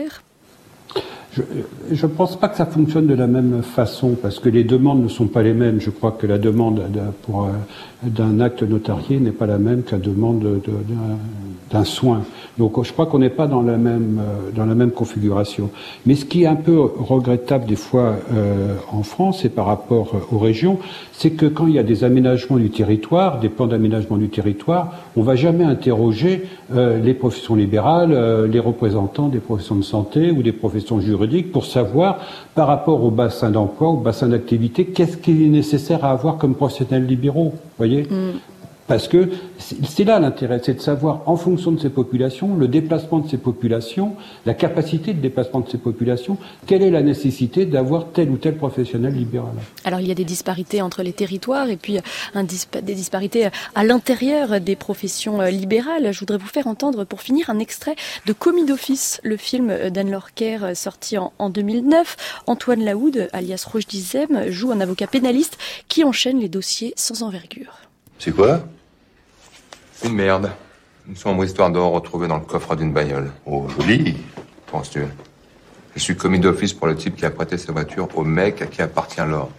Je ne pense pas que ça fonctionne de la même façon, parce que les demandes ne sont pas les mêmes. Je crois que la demande pour, d'un acte notarié n'est pas la même que la demande de, de, d'un soin. Donc je crois qu'on n'est pas dans la même, dans la même configuration. Mais ce qui est un peu regrettable des fois euh, en France et par rapport aux régions, c'est que quand il y a des aménagements du territoire, des plans d'aménagement du territoire, on ne va jamais interroger euh, les professions libérales, euh, les représentants des professions de santé ou des professions juridiques pour savoir, par rapport au bassin d'emploi, au bassin d'activité, qu'est-ce qu'il est nécessaire à avoir comme professionnels libéraux, voyez mmh. Parce que c'est là l'intérêt, c'est de savoir, en fonction de ces populations, le déplacement de ces populations, la capacité de déplacement de ces populations, quelle est la nécessité d'avoir tel ou tel professionnel libéral. Alors il y a des disparités entre les territoires et puis un dispa- des disparités à l'intérieur des professions libérales. Je voudrais vous faire entendre, pour finir, un extrait de Commis d'office, le film d'Anne Lorquer sorti en, en deux mille neuf. Antoine Laoud, alias Roche Dizem, joue un avocat pénaliste qui enchaîne les dossiers sans envergure. C'est quoi ? Une merde. Une sombre histoire d'or retrouvée dans le coffre d'une bagnole. Oh, joli. Penses-tu ? Je suis commis d'office pour le type qui a prêté sa voiture au mec à qui appartient l'or.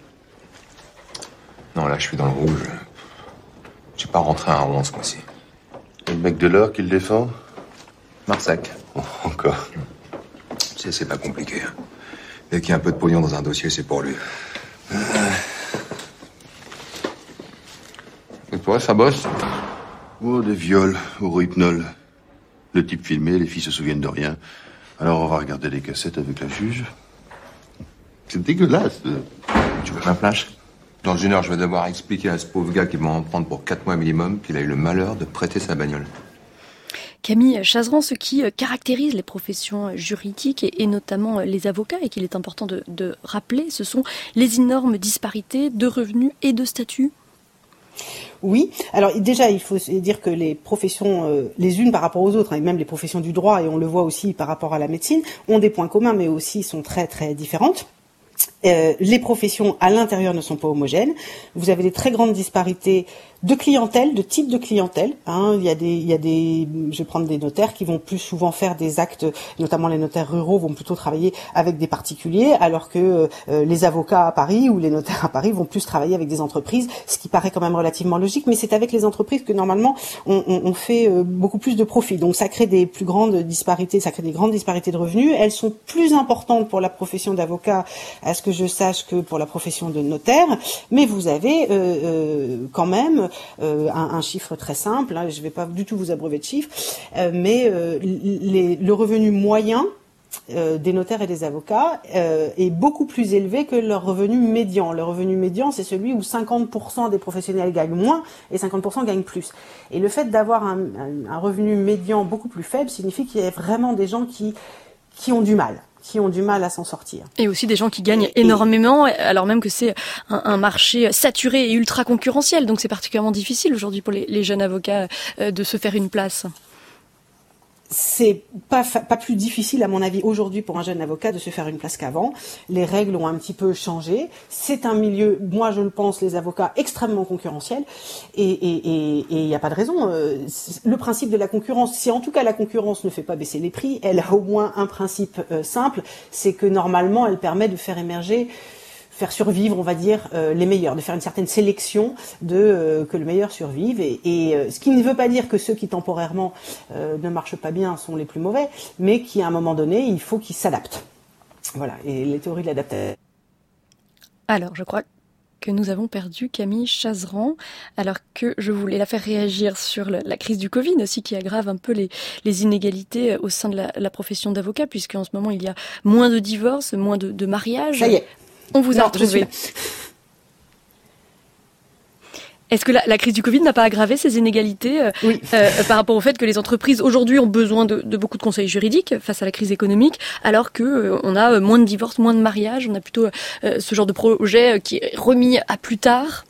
Non, là, je suis dans le rouge. J'ai pas rentré un rond ce mois-ci. Et le mec de l'or qui le défend ? Marsac. Oh, encore. C'est, c'est pas compliqué. Dès qu'il y a un peu de pognon dans un dossier, c'est pour lui. Euh... Et toi, ça bosse ? Oh, des viols au Rohypnol. Le type filmé, les filles se souviennent de rien. Alors on va regarder les cassettes avec la juge. C'est dégueulasse. Tu veux ma plage ? Dans une heure, je vais devoir expliquer à ce pauvre gars qui va en prendre pour quatre mois minimum qu'il a eu le malheur de prêter sa bagnole. Camille Chazeran, ce qui caractérise les professions juridiques et, et notamment les avocats, et qu'il est important de, de rappeler, ce sont les énormes disparités de revenus et de statut. Oui. Alors déjà, il faut dire que les professions, euh, les unes par rapport aux autres, hein, et même les professions du droit, et on le voit aussi par rapport à la médecine, ont des points communs, mais aussi sont très très différentes. Euh, les professions à l'intérieur ne sont pas homogènes. Vous avez des très grandes disparités de clientèle, de type de clientèle. Hein. Il y a des, il y a des, je vais prendre des notaires qui vont plus souvent faire des actes, notamment les notaires ruraux vont plutôt travailler avec des particuliers, alors que euh, les avocats à Paris ou les notaires à Paris vont plus travailler avec des entreprises, ce qui paraît quand même relativement logique. Mais c'est avec les entreprises que normalement on, on, on fait euh, beaucoup plus de profit. Donc ça crée des plus grandes disparités, ça crée des grandes disparités de revenus. Elles sont plus importantes pour la profession d'avocat, à ce que je sache, que pour la profession de notaire. Mais vous avez euh, euh, quand même Euh, un, un chiffre très simple, hein, je ne vais pas du tout vous abreuver de chiffres, euh, mais euh, les, le revenu moyen euh, des notaires et des avocats euh, est beaucoup plus élevé que leur revenu médian. Le revenu médian, c'est celui où cinquante pour cent des professionnels gagnent moins et cinquante pour cent gagnent plus. Et le fait d'avoir un, un, un revenu médian beaucoup plus faible signifie qu'il y a vraiment des gens qui, qui ont du mal. qui ont du mal à s'en sortir. Et aussi des gens qui gagnent et, énormément, alors même que c'est un, un marché saturé et ultra concurrentiel. Donc c'est particulièrement difficile aujourd'hui pour les, les jeunes avocats euh, de se faire une place. c'est pas, pas plus difficile, à mon avis, aujourd'hui pour un jeune avocat de se faire une place qu'avant. Les règles ont un petit peu changé. C'est un milieu, moi je le pense, les avocats, extrêmement concurrentiel. Et il n'y a pas de raison. Le principe de la concurrence, si en tout cas la concurrence ne fait pas baisser les prix, elle a au moins un principe euh, simple, c'est que normalement elle permet de faire émerger faire survivre, on va dire, euh, les meilleurs, de faire une certaine sélection de euh, que le meilleur survive. Et, et euh, ce qui ne veut pas dire que ceux qui temporairement euh, ne marchent pas bien sont les plus mauvais, mais qu'à un moment donné, il faut qu'ils s'adaptent. Voilà, et les théories de l'adaptation. Alors, je crois que nous avons perdu Camille Chazran, alors que je voulais la faire réagir sur le, la crise du Covid aussi, qui aggrave un peu les, les inégalités au sein de la, la profession d'avocat, puisqu'en ce moment, il y a moins de divorces, moins de, de mariages. Ça y est. On vous a retrouvé. Est-ce que la, la crise du Covid n'a pas aggravé ces inégalités euh, oui. euh, par rapport au fait que les entreprises aujourd'hui ont besoin de, de beaucoup de conseils juridiques face à la crise économique, alors que euh, on a moins de divorces, moins de mariages, on a plutôt euh, ce genre de projet qui est remis à plus tard?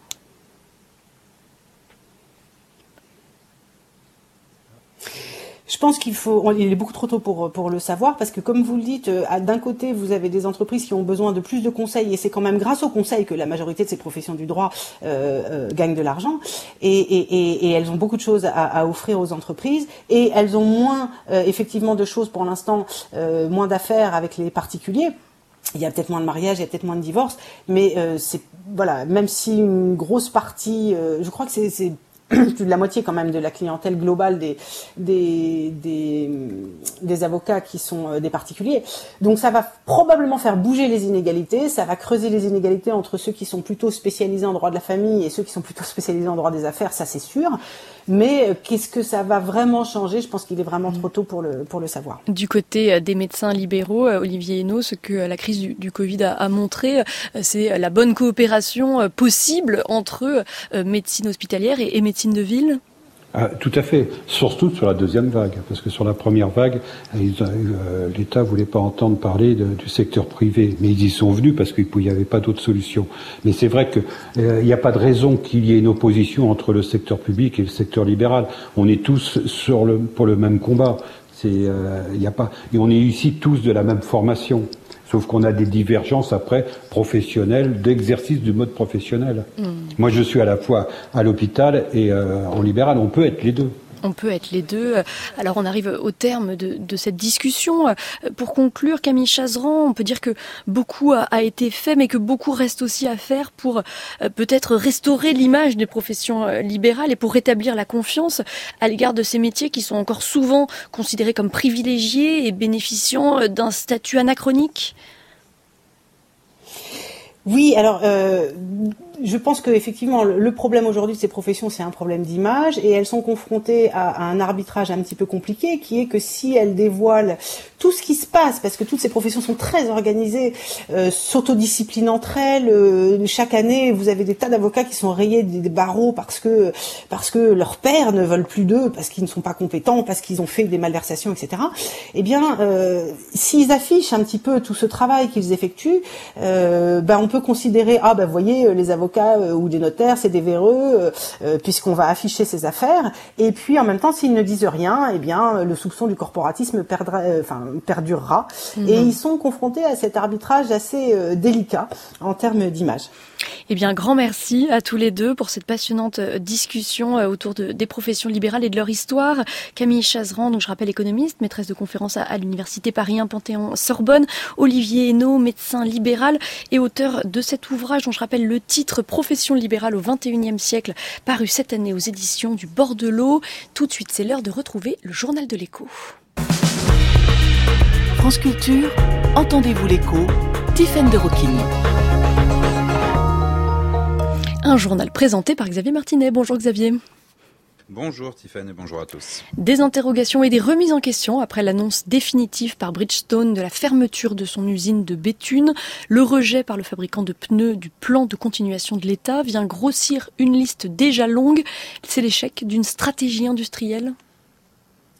Je pense qu'il faut, il est beaucoup trop tôt pour pour le savoir, parce que comme vous le dites, d'un côté vous avez des entreprises qui ont besoin de plus de conseils, et c'est quand même grâce aux conseils que la majorité de ces professions du droit euh, euh, gagnent de l'argent, et, et, et, et elles ont beaucoup de choses à, à offrir aux entreprises, et elles ont moins euh, effectivement de choses pour l'instant, euh, moins d'affaires avec les particuliers. Il y a peut-être moins de mariages, il y a peut-être moins de divorces, mais euh, c'est voilà, même si une grosse partie, euh, je crois que c'est, c'est plus de la moitié quand même de la clientèle globale des des des, des avocats qui sont des particuliers. Donc ça va probablement faire bouger les inégalités, ça va creuser les inégalités entre ceux qui sont plutôt spécialisés en droit de la famille et ceux qui sont plutôt spécialisés en droit des affaires, ça c'est sûr. Mais qu'est-ce que ça va vraiment changer ? Je pense qu'il est vraiment trop tôt pour le pour le savoir. Du côté des médecins libéraux, Olivier Henno, ce que la crise du, du Covid a, a montré, c'est la bonne coopération possible entre médecine hospitalière et, et médecine de ville. Ah, tout à fait, surtout sur la deuxième vague, parce que sur la première vague, ils, euh, l'État voulait pas entendre parler de, du secteur privé, mais ils y sont venus parce qu'il n'y avait pas d'autre solution. Mais c'est vrai qu'il n'y euh, a pas de raison qu'il y ait une opposition entre le secteur public et le secteur libéral. On est tous sur le, pour le même combat. C'est, euh, y a pas, et on est ici tous de la même formation. Sauf qu'on a des divergences après professionnelles, d'exercice du mode professionnel. Mmh. Moi, je suis à la fois à l'hôpital et euh, en libéral. On peut être les deux. On peut être les deux. Alors on arrive au terme de, de cette discussion. Pour conclure, Camille Chazran, on peut dire que beaucoup a, a été fait, mais que beaucoup reste aussi à faire pour euh, peut-être restaurer l'image des professions euh, libérales et pour rétablir la confiance à l'égard de ces métiers qui sont encore souvent considérés comme privilégiés et bénéficiant d'un statut anachronique. Oui, alors euh, je pense que effectivement le problème aujourd'hui de ces professions, c'est un problème d'image, et elles sont confrontées à, à un arbitrage un petit peu compliqué, qui est que si elles dévoilent tout ce qui se passe, parce que toutes ces professions sont très organisées, euh, s'autodisciplinent entre elles. Euh, chaque année, vous avez des tas d'avocats qui sont rayés des, des barreaux parce que parce que leurs pairs ne veulent plus d'eux, parce qu'ils ne sont pas compétents, parce qu'ils ont fait des malversations, et cetera. Eh bien, euh, s'ils affichent un petit peu tout ce travail qu'ils effectuent, euh, ben on peut considérer, ah ben vous voyez, les avocats euh, ou des notaires, c'est des véreux, euh, puisqu'on va afficher ces affaires. Et puis en même temps, s'ils ne disent rien, eh bien le soupçon du corporatisme perdra, euh, enfin perdurera. Mmh. Et ils sont confrontés à cet arbitrage assez euh, délicat en termes d'image. Eh bien, grand merci à tous les deux pour cette passionnante discussion autour de, des professions libérales et de leur histoire. Camille Chazran, donc je rappelle économiste, maîtresse de conférences à, à l'Université Paris un Panthéon-Sorbonne. Olivier Henno, médecin libéral et auteur de cet ouvrage dont je rappelle le titre « Profession libérale au vingt et unième siècle » paru cette année aux éditions du Bord de l'Eau. Tout de suite, c'est l'heure de retrouver le journal de l'écho. France Culture, entendez-vous l'écho, Tiffaine de Roquigny. Un journal présenté par Xavier Martinet. Bonjour Xavier. Bonjour Tiffaine et bonjour à tous. Des interrogations et des remises en question après l'annonce définitive par Bridgestone de la fermeture de son usine de Béthune. Le rejet par le fabricant de pneus du plan de continuation de l'État vient grossir une liste déjà longue. C'est l'échec d'une stratégie industrielle ?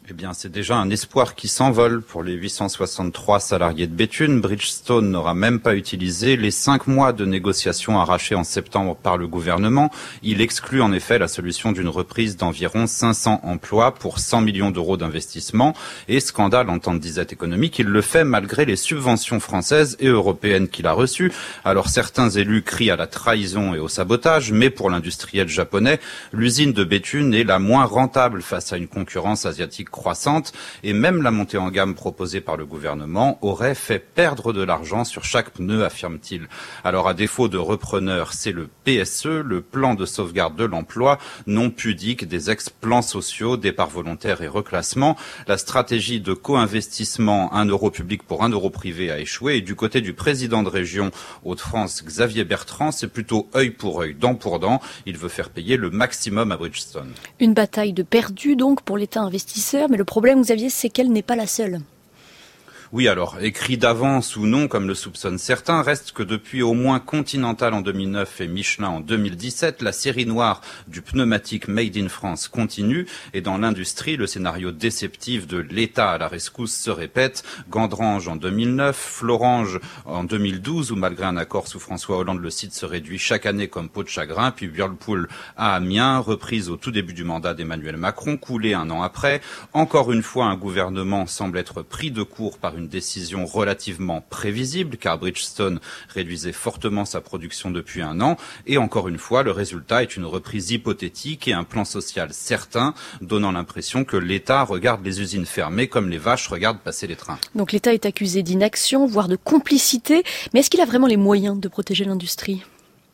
Eh bien, c'est déjà un espoir qui s'envole pour les huit cent soixante-trois salariés de Béthune. Bridgestone n'aura même pas utilisé les cinq mois de négociations arrachées en septembre par le gouvernement. Il exclut en effet la solution d'une reprise d'environ cinq cents emplois pour cent millions d'euros d'investissement. Et scandale en temps de disette économique, il le fait malgré les subventions françaises et européennes qu'il a reçues. Alors certains élus crient à la trahison et au sabotage, mais pour l'industriel japonais, l'usine de Béthune est la moins rentable face à une concurrence asiatique croissante, et même la montée en gamme proposée par le gouvernement aurait fait perdre de l'argent sur chaque pneu, affirme-t-il. Alors à défaut de repreneur, c'est le P S E, le plan de sauvegarde de l'emploi, non pudique des ex-plans sociaux, départs volontaires et reclassement. La stratégie de co-investissement, un euro public pour un euro privé, a échoué, et du côté du président de région Hauts-de-France, Xavier Bertrand, c'est plutôt œil pour œil, dent pour dent. Il veut faire payer le maximum à Bridgestone. Une bataille de perdu donc pour l'État investisseur. Mais le problème, Xavier, c'est qu'elle n'est pas la seule. Oui, alors, écrit d'avance ou non, comme le soupçonnent certains, reste que depuis au moins Continental en deux mille neuf et Michelin en deux mille dix-sept, la série noire du pneumatique Made in France continue, et dans l'industrie, le scénario déceptif de l'État à la rescousse se répète. Gandrange en deux mille neuf, Florange en deux mille douze, où malgré un accord sous François Hollande, le site se réduit chaque année comme peau de chagrin, puis Whirlpool à Amiens, reprise au tout début du mandat d'Emmanuel Macron, coulée un an après. Encore une fois, un gouvernement semble être pris de court par une une décision relativement prévisible, car Bridgestone réduisait fortement sa production depuis un an, et encore une fois, le résultat est une reprise hypothétique et un plan social certain, donnant l'impression que l'État regarde les usines fermées comme les vaches regardent passer les trains. Donc l'État est accusé d'inaction, voire de complicité, mais est-ce qu'il a vraiment les moyens de protéger l'industrie ?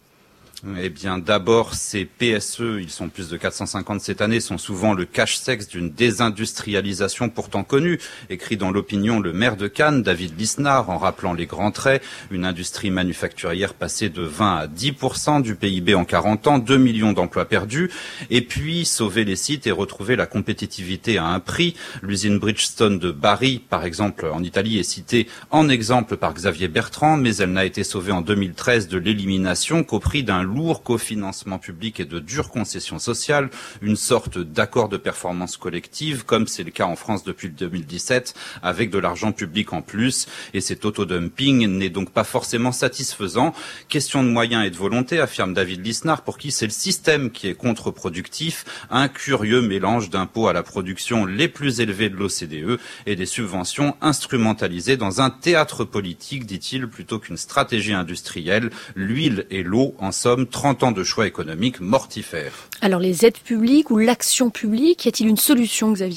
Eh bien, d'abord, ces P S E, ils sont plus de quatre cent cinquante cette année, sont souvent le cache-sexe d'une désindustrialisation pourtant connue. Écrit dans l'opinion le maire de Cannes, David Lisnard, en rappelant les grands traits, une industrie manufacturière passée de vingt à dix pour cent du P I B en quarante ans, deux millions d'emplois perdus, et puis sauver les sites et retrouver la compétitivité à un prix. L'usine Bridgestone de Bari, par exemple, en Italie, est citée en exemple par Xavier Bertrand, mais elle n'a été sauvée en deux mille treize de l'élimination qu'au prix d'un lourd cofinancement public et de dures concessions sociales, une sorte d'accord de performance collective, comme c'est le cas en France depuis deux mille dix-sept, avec de l'argent public en plus, et cet autodumping n'est donc pas forcément satisfaisant. Question de moyens et de volonté, affirme David Lisnard, pour qui c'est le système qui est contre-productif, un curieux mélange d'impôts à la production les plus élevés de l'O C D E et des subventions instrumentalisées dans un théâtre politique, dit-il, plutôt qu'une stratégie industrielle. L'huile et l'eau, en somme, trente ans de choix économiques mortifères. Alors les aides publiques ou l'action publique, y a-t-il une solution, Xavier ?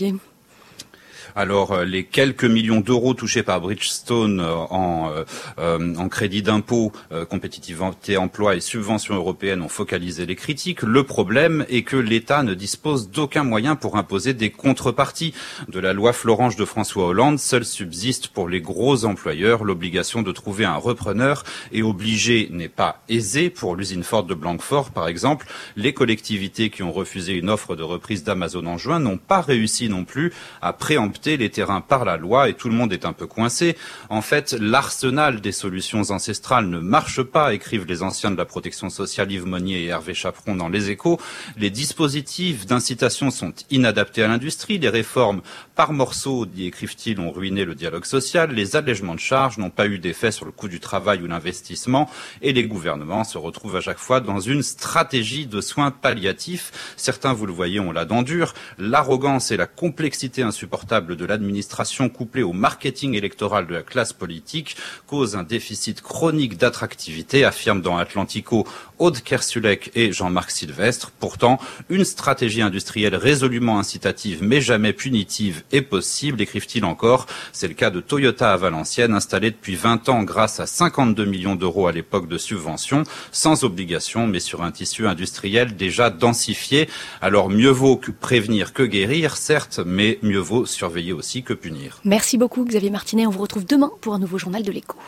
Alors, les quelques millions d'euros touchés par Bridgestone en, euh, en crédit d'impôt, euh, compétitivité, emploi et subventions européennes ont focalisé les critiques. Le problème est que l'État ne dispose d'aucun moyen pour imposer des contreparties. De la loi Florange de François Hollande, seul subsiste pour les gros employeurs l'obligation de trouver un repreneur, et obliger n'est pas aisé. Pour l'usine Ford de Blanquefort, par exemple, les collectivités qui ont refusé une offre de reprise d'Amazon en juin n'ont pas réussi non plus à préempter les terrains par la loi, et tout le monde est un peu coincé. En fait, l'arsenal des solutions ancestrales ne marche pas, écrivent les anciens de la protection sociale Yves Monnier et Hervé Chaperon dans Les Échos. Les dispositifs d'incitation sont inadaptés à l'industrie, les réformes par morceaux, y écrivent-ils, ont ruiné le dialogue social, les allègements de charges n'ont pas eu d'effet sur le coût du travail ou l'investissement, et les gouvernements se retrouvent à chaque fois dans une stratégie de soins palliatifs. Certains, vous le voyez, ont la dent dure. L'arrogance et la complexité insupportable de l'administration couplée au marketing électoral de la classe politique cause un déficit chronique d'attractivité, affirment dans Atlantico Aude Kersulek et Jean-Marc Sylvestre. Pourtant, une stratégie industrielle résolument incitative mais jamais punitive est possible, écrivent-ils encore. C'est le cas de Toyota à Valenciennes, installé depuis vingt ans grâce à cinquante-deux millions d'euros à l'époque de subventions, sans obligation, mais sur un tissu industriel déjà densifié. Alors mieux vaut que prévenir que guérir, certes, mais mieux vaut surveiller aussi que punir. Merci beaucoup Xavier Martinet, on vous retrouve demain pour un nouveau journal de l'Écho.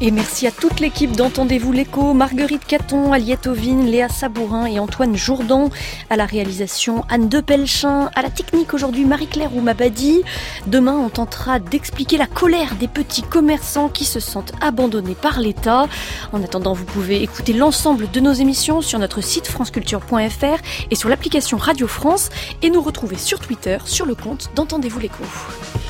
Et merci à toute l'équipe d'Entendez-vous l'écho, Marguerite Caton, Aliette Ovine, Léa Sabourin et Antoine Jourdan. À la réalisation, Anne Depelchin. À la technique aujourd'hui, Marie-Claire Oumabadi. Demain, on tentera d'expliquer la colère des petits commerçants qui se sentent abandonnés par l'État. En attendant, vous pouvez écouter l'ensemble de nos émissions sur notre site franceculture point f r et sur l'application Radio France et nous retrouver sur Twitter sur le compte d'Entendez-vous l'écho.